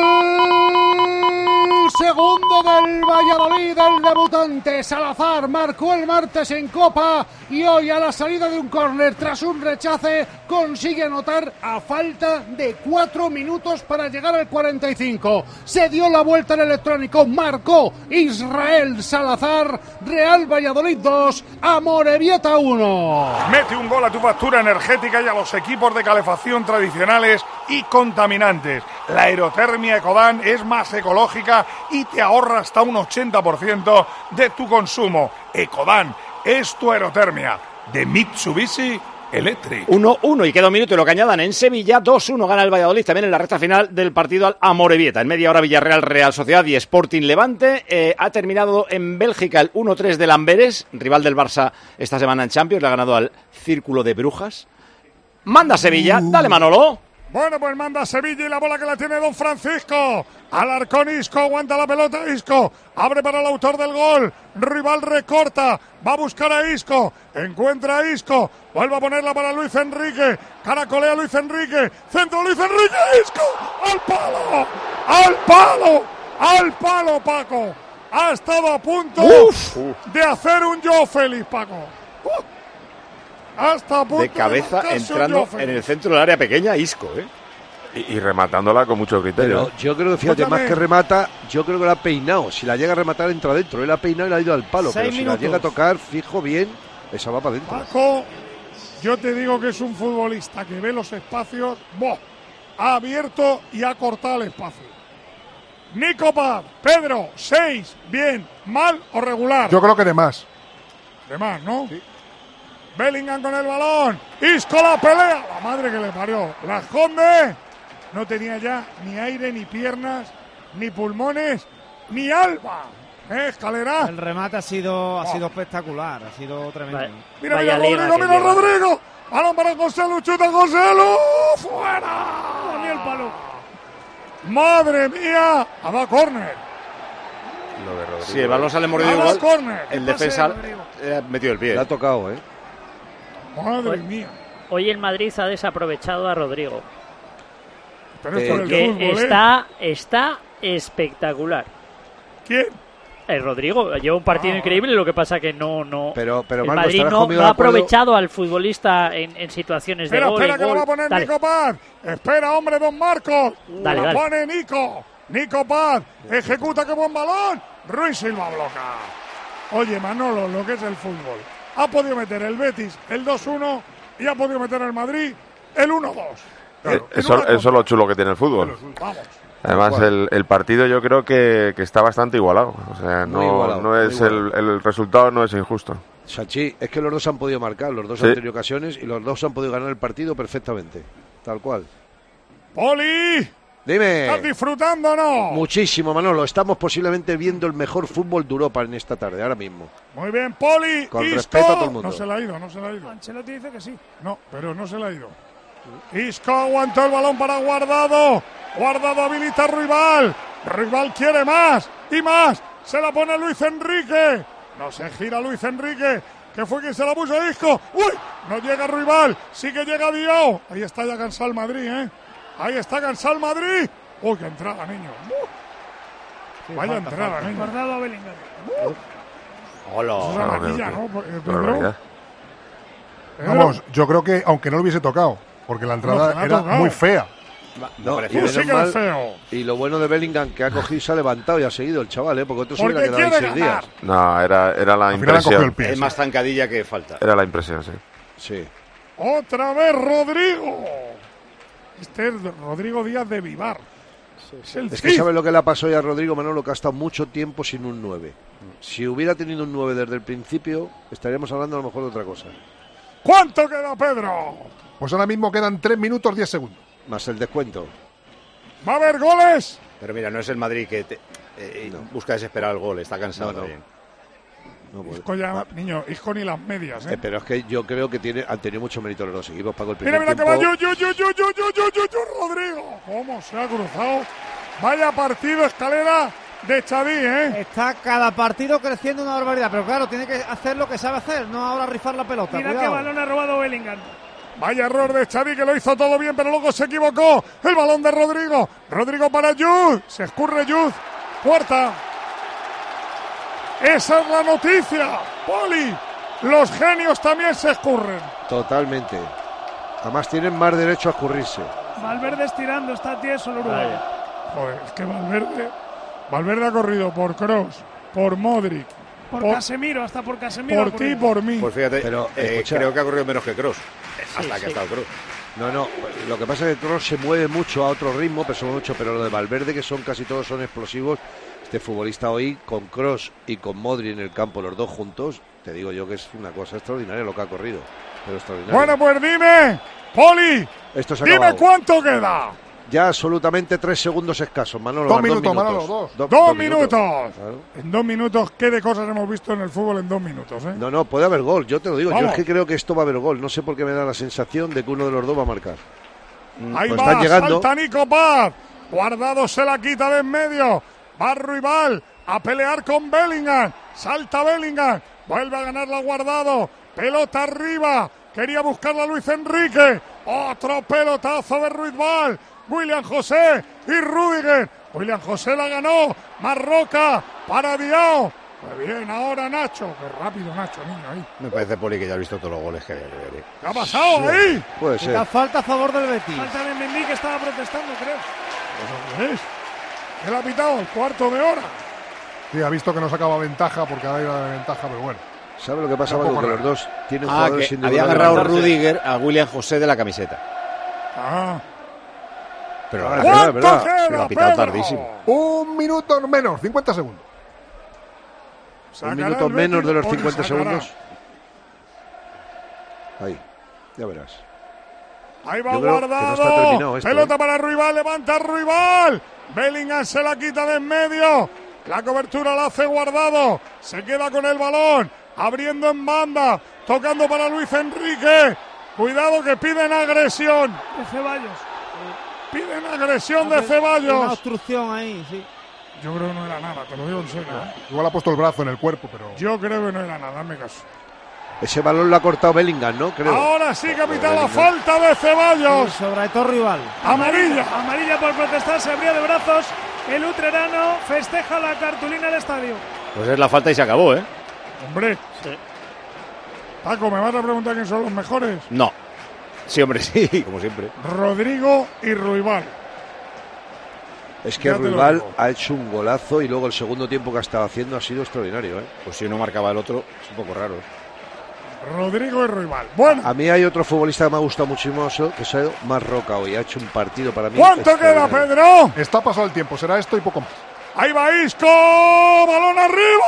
¡Gol! Segundo del Valladolid, el debutante Salazar marcó el martes en Copa y hoy a la salida de un córner tras un rechace consigue anotar a falta de 4 minutos para llegar al 45. Se dio la vuelta en electrónico, marcó Israel Salazar, Real Valladolid 2, Amorebieta 1. Mete un gol a tu factura energética y a los equipos de calefacción tradicionales y contaminantes. La aerotermia Ecodan es más ecológica y te ahorra hasta un 80% de tu consumo. Ecodan es tu aerotermia. De Mitsubishi Electric. 1-1 y queda un minuto y lo que añadan en Sevilla. 2-1 gana el Valladolid también en la recta final del partido al Amorebieta. En media hora Villarreal, Real Sociedad y Sporting Levante. Ha terminado en Bélgica el 1-3 del Amberes, rival del Barça esta semana en Champions. Le ha ganado al Círculo de Brujas. Manda Sevilla, dale Manolo. Bueno, pues manda Sevilla y la bola que la tiene Don Francisco. Alarcón, Isco, aguanta la pelota Isco. Abre para el autor del gol. Rival recorta. Va a buscar a Isco. Encuentra a Isco. Vuelve a ponerla para Luis Enrique. Caracolea Luis Enrique. Centro Luis Enrique. Isco. ¡Al palo! ¡Al palo! ¡Al palo, Paco! Ha estado a punto de hacer un yo feliz, Paco. Hasta a punto de cabeza entrando en el centro del área pequeña, Isco, y rematándola con mucho criterio. Pero yo creo que, fíjate, más que remata, yo creo que la ha peinado. Si la llega a rematar, entra adentro. Él ha peinado y la ha ido al palo. Pero si la llega a tocar, fijo bien, esa va para adentro. Paco, yo te digo que es un futbolista que ve los espacios, ha abierto y ha cortado el espacio. Nico Paz, Pedro, 6, bien, mal o regular. Yo creo que de más. De más, ¿no? Sí. Bellingham con el balón. Isco la pelea. La madre que le parió. La esconde. No tenía ya ni aire, ni piernas, ni pulmones, ni alma. Escalera. El remate ha sido espectacular. Ha sido tremendo. Mira Rodrigo. Balón para José Lu. Chuta José Lu. ¡Fuera! Ni el palo. Madre mía. Ha dado córner. Sí, el balón sale mordido igual. El defensa ha metido el pie. Le ha tocado, Madre mía. Hoy el Madrid ha desaprovechado a Rodrigo. Pero esto porque está espectacular. ¿Quién? El Rodrigo lleva un partido increíble, lo que pasa que no. Pero el Marco, Madrid no ha aprovechado al futbolista en situaciones de gol. Espera que lo va a poner Nico Paz. Espera, hombre, Don Marcos. Dale. Pone Nico Paz. Ejecuta, qué buen balón. Ruiz Silva bloca. Oye, Manolo, lo que es el fútbol. Ha podido meter el Betis el 2-1 y ha podido meter el Madrid el 1-2. Claro, eso es lo chulo que tiene el fútbol. Vamos. Además, el partido yo creo que está bastante igualado. O sea, no es el resultado no es injusto. Sachi, es que los dos han podido marcar, los dos han tenido ocasiones y los dos han podido ganar el partido perfectamente. Tal cual. ¡Poli! Dime. ¿Estás disfrutando o no? Muchísimo, Manolo. Estamos posiblemente viendo el mejor fútbol de Europa en esta tarde, ahora mismo. Muy bien, Poli. Con Isco. respeto a todo el mundo. No se le ha ido. Ancelotti dice que sí. No, pero no se le ha ido. Isco aguantó el balón para Guardado. Guardado habilita a Rival. Rival quiere más y más. Se la pone Luis Enrique. No se gira Luis Enrique, que fue quien se la puso a Isco. ¡Uy! No llega Rival. Sí que llega Diao. Ahí está ya cansado el Madrid, Ahí está cansado el Madrid. ¡Uy, qué entrada, niño! Vaya entrada, niño. Guardado a Bellingham. Hola. Es una maquilla, ¿no? Pedro. Vamos, yo creo que aunque no lo hubiese tocado, porque la entrada era muy fea. No, feo. Y lo bueno de Bellingham, que ha cogido y se ha levantado y ha seguido el chaval, porque otro se hubiera quedado ahí 6 días. No, era la impresión. Es más zancadilla que falta. Era la impresión, sí. Otra vez Rodrigo. Este es Rodrigo Díaz de Vivar. Es que ¿sabes lo que le ha pasado ya a Rodrigo, Manolo? Que ha estado mucho tiempo sin un 9. Si hubiera tenido un 9 desde el principio, estaríamos hablando a lo mejor de otra cosa. ¿Cuánto queda, Pedro? Pues ahora mismo quedan 3 minutos 10 segundos. Más el descuento. ¿Va a haber goles? Pero mira, no es el Madrid que busca desesperar el gol, está cansado también. Isco ya, niño, Isco ni las medias, pero es que yo creo que han tenido mucho mérito los dos equipos. Paco, el mira tiempo... que va yo, Rodrigo. ¿Cómo se ha cruzado? Vaya partido, Escalera, de Xavi, Está cada partido creciendo una barbaridad, pero claro, tiene que hacer lo que sabe hacer, no ahora rifar la pelota. Mira cuidado. qué balón ha robado Bellingham. Vaya error de Xavi, que lo hizo todo bien, pero luego se equivocó. El balón de Rodrigo. Rodrigo para Youth. Se escurre Youth. Puerta. Esa es la noticia. Poli. Los genios también se escurren. Totalmente. Además tienen más derecho a escurrirse. Valverde estirando, está tieso el Uruguay. Joder, es que Valverde ha corrido por Kroos, por Modric. Por Casemiro, hasta por Casemiro. Por ti y por mí. Pues fíjate, pero creo que ha corrido menos que Kroos. Hasta que ha estado Kroos. No, lo que pasa es que Kroos se mueve mucho a otro ritmo, pero lo de Valverde, que son casi todos son explosivos, Este futbolista hoy, con Kroos y con Modric en el campo, los dos juntos, te digo yo que es una cosa extraordinaria lo que ha corrido. Pero extraordinario. Bueno, pues dime, Poli, Esto se ha dime acabado. cuánto queda. Ya absolutamente 3 segundos escasos, Manolo. 2 minutos, Manolo, 2. 2 minutos. Claro. En 2 minutos, ¿qué de cosas hemos visto en el fútbol en 2 minutos? No, puede haber gol, yo te lo digo. Vamos. Yo es que creo que esto va a haber gol. No sé por qué me da la sensación de que uno de los dos va a marcar. Ahí Pues va, están llegando. salta Nico Paz. Guardado se la quita de en medio. Va Ruibal a pelear con Bellingham. Salta Bellingham. Vuelve a ganarla Guardado. Pelota arriba. Quería buscarla Luis Enrique. Otro pelotazo de Ruibal. William José y Rüdiger. William José la ganó. Marroca para Diao. Muy bien, ahora Nacho. Qué rápido Nacho, niño, ahí. Me parece, Poli, que ya ha visto todos los goles que había que ver. ¿Qué ha pasado ahí? Puede ser. La falta a favor del Betis. Falta de Mendy, que estaba protestando, creo. ¿Qué es? ¿Qué le ha pitado? El cuarto de hora. Sí, ha visto que no sacaba ventaja porque ahora iba de ventaja, pero bueno. ¿Sabe lo que pasa, Manu? Que los dos tienen Que jugadores había individuales. agarrado Rüdiger a William José de la camiseta. Ah. Pero Ah, ahora es verdad. se lo ha pitado tardísimo. 1 minuto menos, 50 segundos. Un minuto menos de los 50 segundos. Ahí, ya verás. Ahí va Yo creo que no está Guardado. terminado esto, Pelota para Ruibal, levanta Ruibal. Bellingham se la quita de en medio. La cobertura la hace Guardado. Se queda con el balón. Abriendo en banda. Tocando para Luis Enrique. Cuidado que piden agresión. De Ceballos. Piden agresión de Una Ceballos. obstrucción ahí, sí. Yo creo que no era nada, te lo digo en serio. Igual ha puesto el brazo en el cuerpo, pero... Yo creo que no era nada, hazme caso. Ese balón lo ha cortado Bellingham, ¿no? Creo. Ahora sí que ha pitado la Bellingham. falta de Ceballos. Sobre todo rival. Amarilla. Amarilla por protestar, se abría de brazos. El utrerano festeja la cartulina del estadio. Pues es la falta y se acabó, ¿eh? Hombre. Paco, ¿me vas a preguntar quién son los mejores? No. Sí, hombre, sí, como siempre. Rodrigo y Ruibal. Es que Ya te lo Ruibal digo. ha hecho un golazo y luego el segundo tiempo que ha estado haciendo ha sido extraordinario, ¿eh? Pues si uno marcaba el otro, es un poco raro. Rodrigo y Ruibal. Bueno, A mí hay otro futbolista que me ha gustado muchísimo, que es Marroca hoy. Ha hecho un partido para mí. ¿cuánto queda, extraordinario. Pedro? Está pasado el tiempo, será esto y poco más. Ahí va Isco. Balón arriba.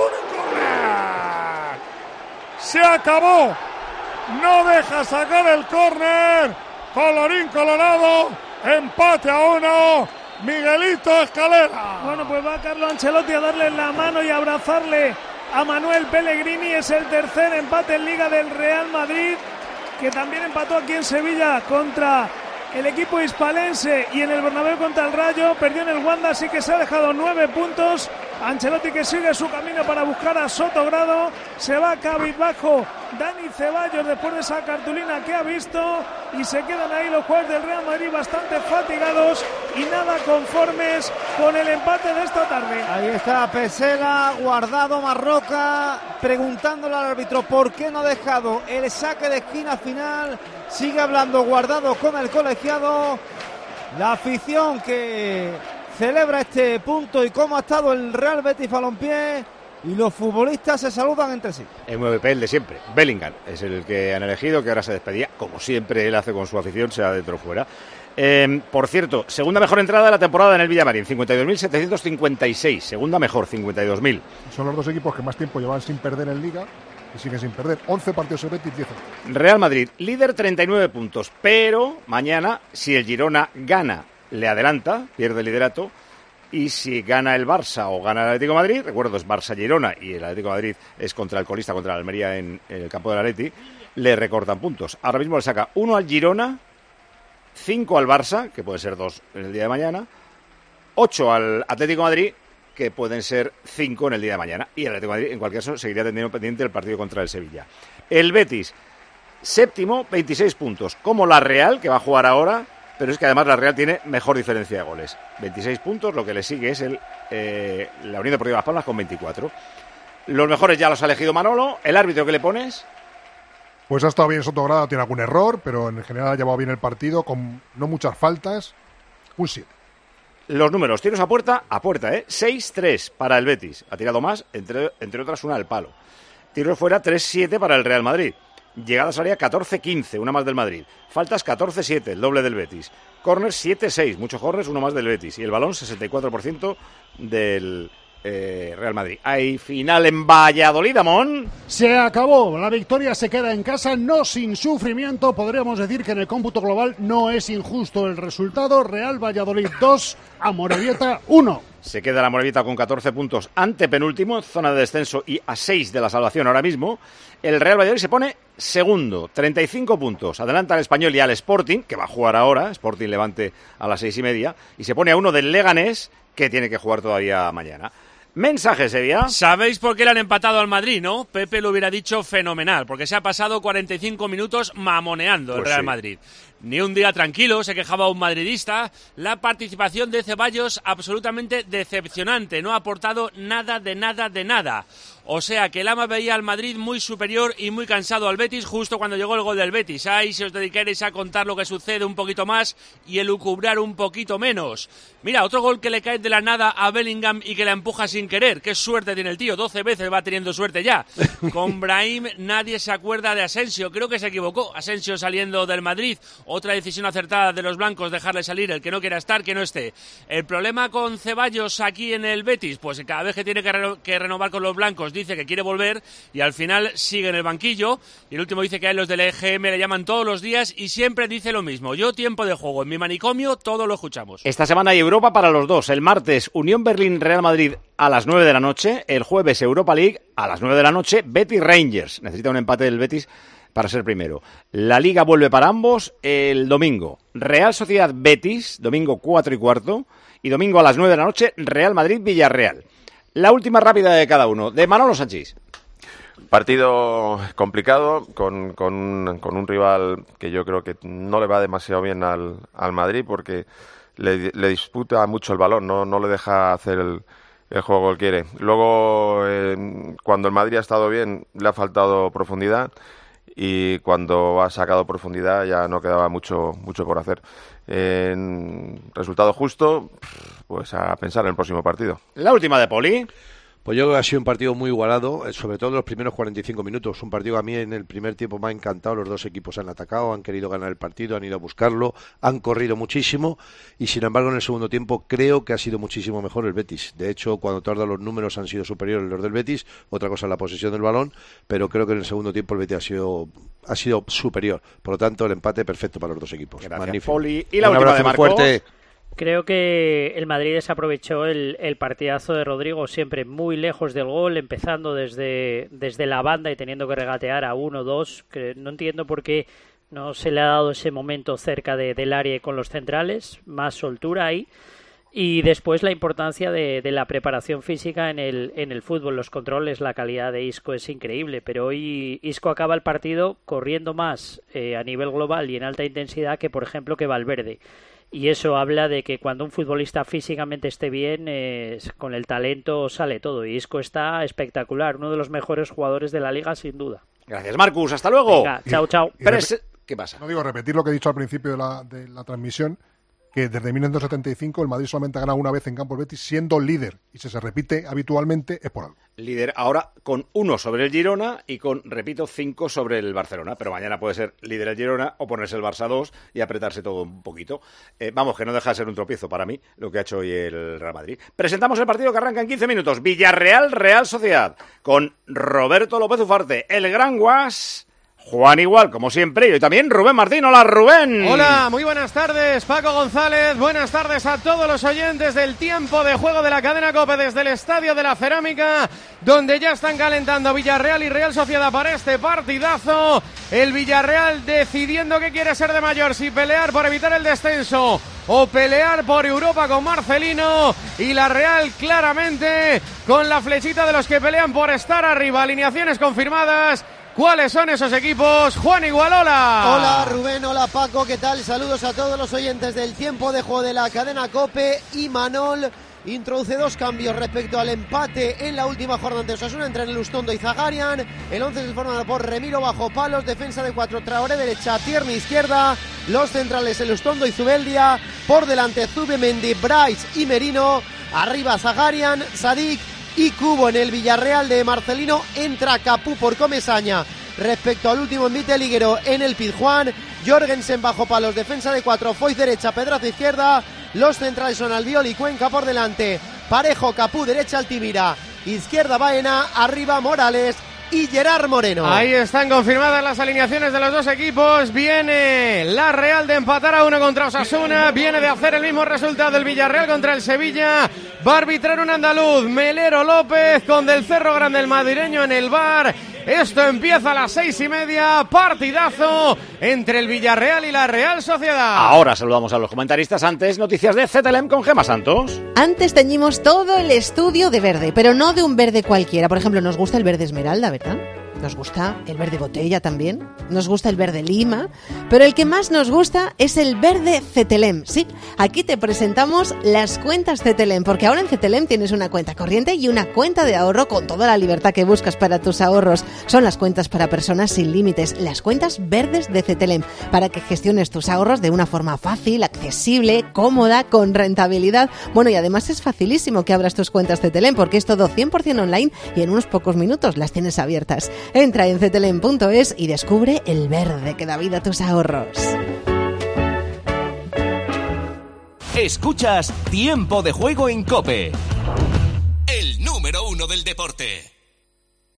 Córner. Se acabó. No deja sacar el córner. Colorín colorado. Empate a 1. Miguelito Escalera. Bueno, pues va Carlo Ancelotti a darle la mano y abrazarle a Manuel Pellegrini. Es el tercer empate en Liga del Real Madrid, que también empató aquí en Sevilla contra el equipo hispalense y en el Bernabéu contra el Rayo. Perdió en el Wanda, así que se ha dejado 9 puntos. Ancelotti, que sigue su camino para buscar a Sotogrado. Se va cabizbajo Dani Ceballos después de esa cartulina que ha visto, y se quedan ahí los jugadores del Real Madrid bastante fatigados y nada conformes con el empate de esta tarde. Ahí está Pesela, Guardado, Marroca, preguntándole al árbitro por qué no ha dejado el saque de esquina final. Sigue hablando Guardado con el colegiado. La afición que celebra este punto y cómo ha estado el Real Betis Balompié, y los futbolistas se saludan entre sí. El MVP, el de siempre. Bellingham es el que han elegido, que ahora se despedía, como siempre él hace con su afición, sea dentro o fuera. Por cierto, segunda mejor entrada de la temporada en el Villamarín, 52.756. Segunda mejor, 52.000. Son los dos equipos que más tiempo llevan sin perder en Liga y siguen sin perder. 11 partidos el Betis, 10 el Real Madrid, líder, 39 puntos. Pero mañana, si el Girona gana, le adelanta, pierde el liderato. Y si gana el Barça o gana el Atlético de Madrid, recuerdo, es Barça-Girona y el Atlético de Madrid es contra el colista, contra el Almería en el campo del Atleti, le recortan puntos. Ahora mismo le saca 1 al Girona, 5 al Barça, que puede ser 2 en el día de mañana, 8 al Atlético de Madrid, que pueden ser 5 en el día de mañana. Y el Atlético de Madrid, en cualquier caso, seguiría teniendo pendiente el partido contra el Sevilla. El Betis, séptimo, 26 puntos, como la Real, que va a jugar ahora. Pero es que además la Real tiene mejor diferencia de goles. 26 puntos, lo que le sigue es la Unión Deportiva Las Palmas con 24. Los mejores ya los ha elegido Manolo. ¿El árbitro qué le pones? Pues ha estado bien Sotogrado, tiene algún error, pero en general ha llevado bien el partido, con no muchas faltas. Un 7. Los números, tiros a puerta, 6-3 para el Betis. Ha tirado más, entre otras una al palo. Tiros fuera, 3-7 para el Real Madrid. Llegadas al área 14-15, una más del Madrid. Faltas 14-7, el doble del Betis. Corners 7-6, muchos corners, uno más del Betis. Y el balón 64% del Real Madrid. Hay final en Valladolid, Amón. Se acabó, la victoria se queda en casa, no sin sufrimiento. Podríamos decir que en el cómputo global no es injusto el resultado. Real Valladolid 2, Amorebieta 1. Se queda la Amorebieta con 14 puntos, antepenúltimo, zona de descenso y a 6 de la salvación ahora mismo. El Real Valladolid se pone segundo, 35 puntos. Adelanta al Español y al Sporting, que va a jugar ahora, Sporting Levante a las 6:30, y se pone a uno del Leganés, que tiene que jugar todavía mañana. Mensaje, Sevilla. ¿Sabéis por qué le han empatado al Madrid, no? Pepe lo hubiera dicho fenomenal, porque se ha pasado 45 minutos mamoneando el Real Madrid. Ni un día tranquilo, se quejaba un madridista. La participación de Ceballos absolutamente decepcionante, no ha aportado nada de nada de nada. O sea que el ama veía al Madrid muy superior y muy cansado al Betis justo cuando llegó el gol del Betis. Ahí si os dedicaréis a contar lo que sucede un poquito más y elucubrar un poquito menos. Mira, otro gol que le cae de la nada a Bellingham y que la empuja sin querer. Qué suerte tiene el tío, 12 veces va teniendo suerte ya. Con Brahim nadie se acuerda de Asensio, creo que se equivocó. Asensio saliendo del Madrid, otra decisión acertada de los blancos, dejarle salir, el que no quiera estar, que no esté. El problema con Ceballos aquí en el Betis, pues cada vez que tiene que renovar con los blancos dice que quiere volver y al final sigue en el banquillo. Y el último dice que a él los del EGM le llaman todos los días y siempre dice lo mismo. Yo tiempo de juego, en mi manicomio todo lo escuchamos. Esta semana hay Europa para los dos. El martes Unión Berlín-Real Madrid a las 9 de la noche. El jueves Europa League a las 9 de la noche. Betis Rangers. Necesita un empate del Betis para ser primero. La Liga vuelve para ambos el domingo. Real Sociedad Betis, domingo 4:15. Y domingo a las 9 de la noche Real Madrid-Villarreal. La última rápida de cada uno, de Manolo Sanchís. Partido complicado, con un rival que yo creo que no le va demasiado bien al Madrid porque le disputa mucho el balón, no le deja hacer el juego que él quiere. Luego, cuando el Madrid ha estado bien, le ha faltado profundidad y cuando ha sacado profundidad ya no quedaba mucho por hacer. En resultado justo, pues a pensar en el próximo partido. La última de Poli. Pues yo creo que ha sido un partido muy igualado, sobre todo en los primeros 45 minutos. Un partido que a mí en el primer tiempo me ha encantado. Los dos equipos han atacado, han querido ganar el partido, han ido a buscarlo, han corrido muchísimo y sin embargo en el segundo tiempo creo que ha sido muchísimo mejor el Betis. De hecho, cuando te has dado los números han sido superiores los del Betis. Otra cosa es la posesión del balón, pero creo que en el segundo tiempo el Betis ha sido superior. Por lo tanto, el empate perfecto para los dos equipos. Gracias, magnífico. Poli. Y la última de Marco. Fuerte. Creo que el Madrid desaprovechó el partidazo de Rodrigo, siempre muy lejos del gol, empezando desde la banda y teniendo que regatear a 1-2. Que no entiendo por qué no se le ha dado ese momento cerca del área con los centrales, más soltura ahí. Y después la importancia de la preparación física en el fútbol, los controles, la calidad de Isco es increíble, pero hoy Isco acaba el partido corriendo más a nivel global y en alta intensidad que, por ejemplo, que Valverde. Y eso habla de que cuando un futbolista físicamente esté bien, con el talento sale todo. Y Isco está espectacular, uno de los mejores jugadores de la liga, sin duda. Gracias, Marcus. Hasta luego. Venga, chao, chao. ¿Qué pasa? No digo repetir lo que he dicho al principio de la transmisión, que desde 1975 el Madrid solamente ha ganado una vez en campo el Betis siendo líder. Y si se repite habitualmente es por algo. Líder ahora con 1 sobre el Girona y con, repito, 5 sobre el Barcelona. Pero mañana puede ser líder el Girona o ponerse el Barça 2 y apretarse todo un poquito. Vamos, que no deja de ser un tropiezo para mí lo que ha hecho hoy el Real Madrid. Presentamos el partido que arranca en 15 minutos. Villarreal, Real Sociedad. Con Roberto López Ufarte, el Gran Guas. Juan Igual, como siempre, y hoy también Rubén Martín. Hola, Rubén. Hola, muy buenas tardes, Paco González. Buenas tardes a todos los oyentes del tiempo de juego de la cadena COPE desde el Estadio de la Cerámica, donde ya están calentando Villarreal y Real Sociedad para este partidazo. El Villarreal decidiendo qué quiere ser de mayor, si pelear por evitar el descenso o pelear por Europa con Marcelino, y la Real claramente con la flechita de los que pelean por estar arriba. Alineaciones confirmadas. ¿Cuáles son esos equipos? Juan Igualola. Hola Rubén, hola Paco, ¿qué tal? Saludos a todos los oyentes del tiempo de juego de la cadena COPE. Y Manol introduce 2 cambios respecto al empate en la última jornada ante Osasuna entre Elustondo y Zagarian. El 11 se formado por Remiro bajo palos, defensa de 4, Traoré derecha, Tierney izquierda, los centrales Elustondo y Zubeldia, por delante Zubimendi, Bryce y Merino, arriba Zagarian, Sadik y Cubo. En el Villarreal de Marcelino entra Capú por Comesaña respecto al último envite liguero en el Pizjuán. Jorgensen bajo palos, defensa de 4, Foyt derecha, Pedraza izquierda, los centrales son Albiol y Cuenca por delante, Parejo, Capú, derecha Altimira, izquierda Baena, arriba Morales y Gerard Moreno. Ahí están confirmadas las alineaciones de los dos equipos. Viene la Real de empatar a 1 contra Osasuna, viene de hacer el mismo resultado el Villarreal contra el Sevilla. Va a arbitrar un andaluz, Melero López, con Del Cerro Grande el madrileño en el VAR. Esto empieza a las 6:30, partidazo entre el Villarreal y la Real Sociedad. Ahora saludamos a los comentaristas. Antes, noticias de CTLM con Gemma Santos. Antes teñimos todo el estudio de verde, pero no de un verde cualquiera. Por ejemplo, nos gusta el verde esmeralda, ¿verdad? Nos gusta el verde botella también, nos gusta el verde lima, pero el que más nos gusta es el verde CTLM. Sí, aquí te presentamos las cuentas CTLM, porque ahora en CTLM tienes una cuenta corriente y una cuenta de ahorro con toda la libertad que buscas para tus ahorros. Son las cuentas para personas sin límites, las cuentas verdes de CTLM, para que gestiones tus ahorros de una forma fácil, accesible, cómoda, con rentabilidad. Bueno, y además es facilísimo que abras tus cuentas CTLM, porque es todo 100% online y en unos pocos minutos las tienes abiertas. Entra en ctlm.es y descubre el verde que da vida a tus ahorros. Escuchas Tiempo de Juego en COPE, el número 1 del deporte.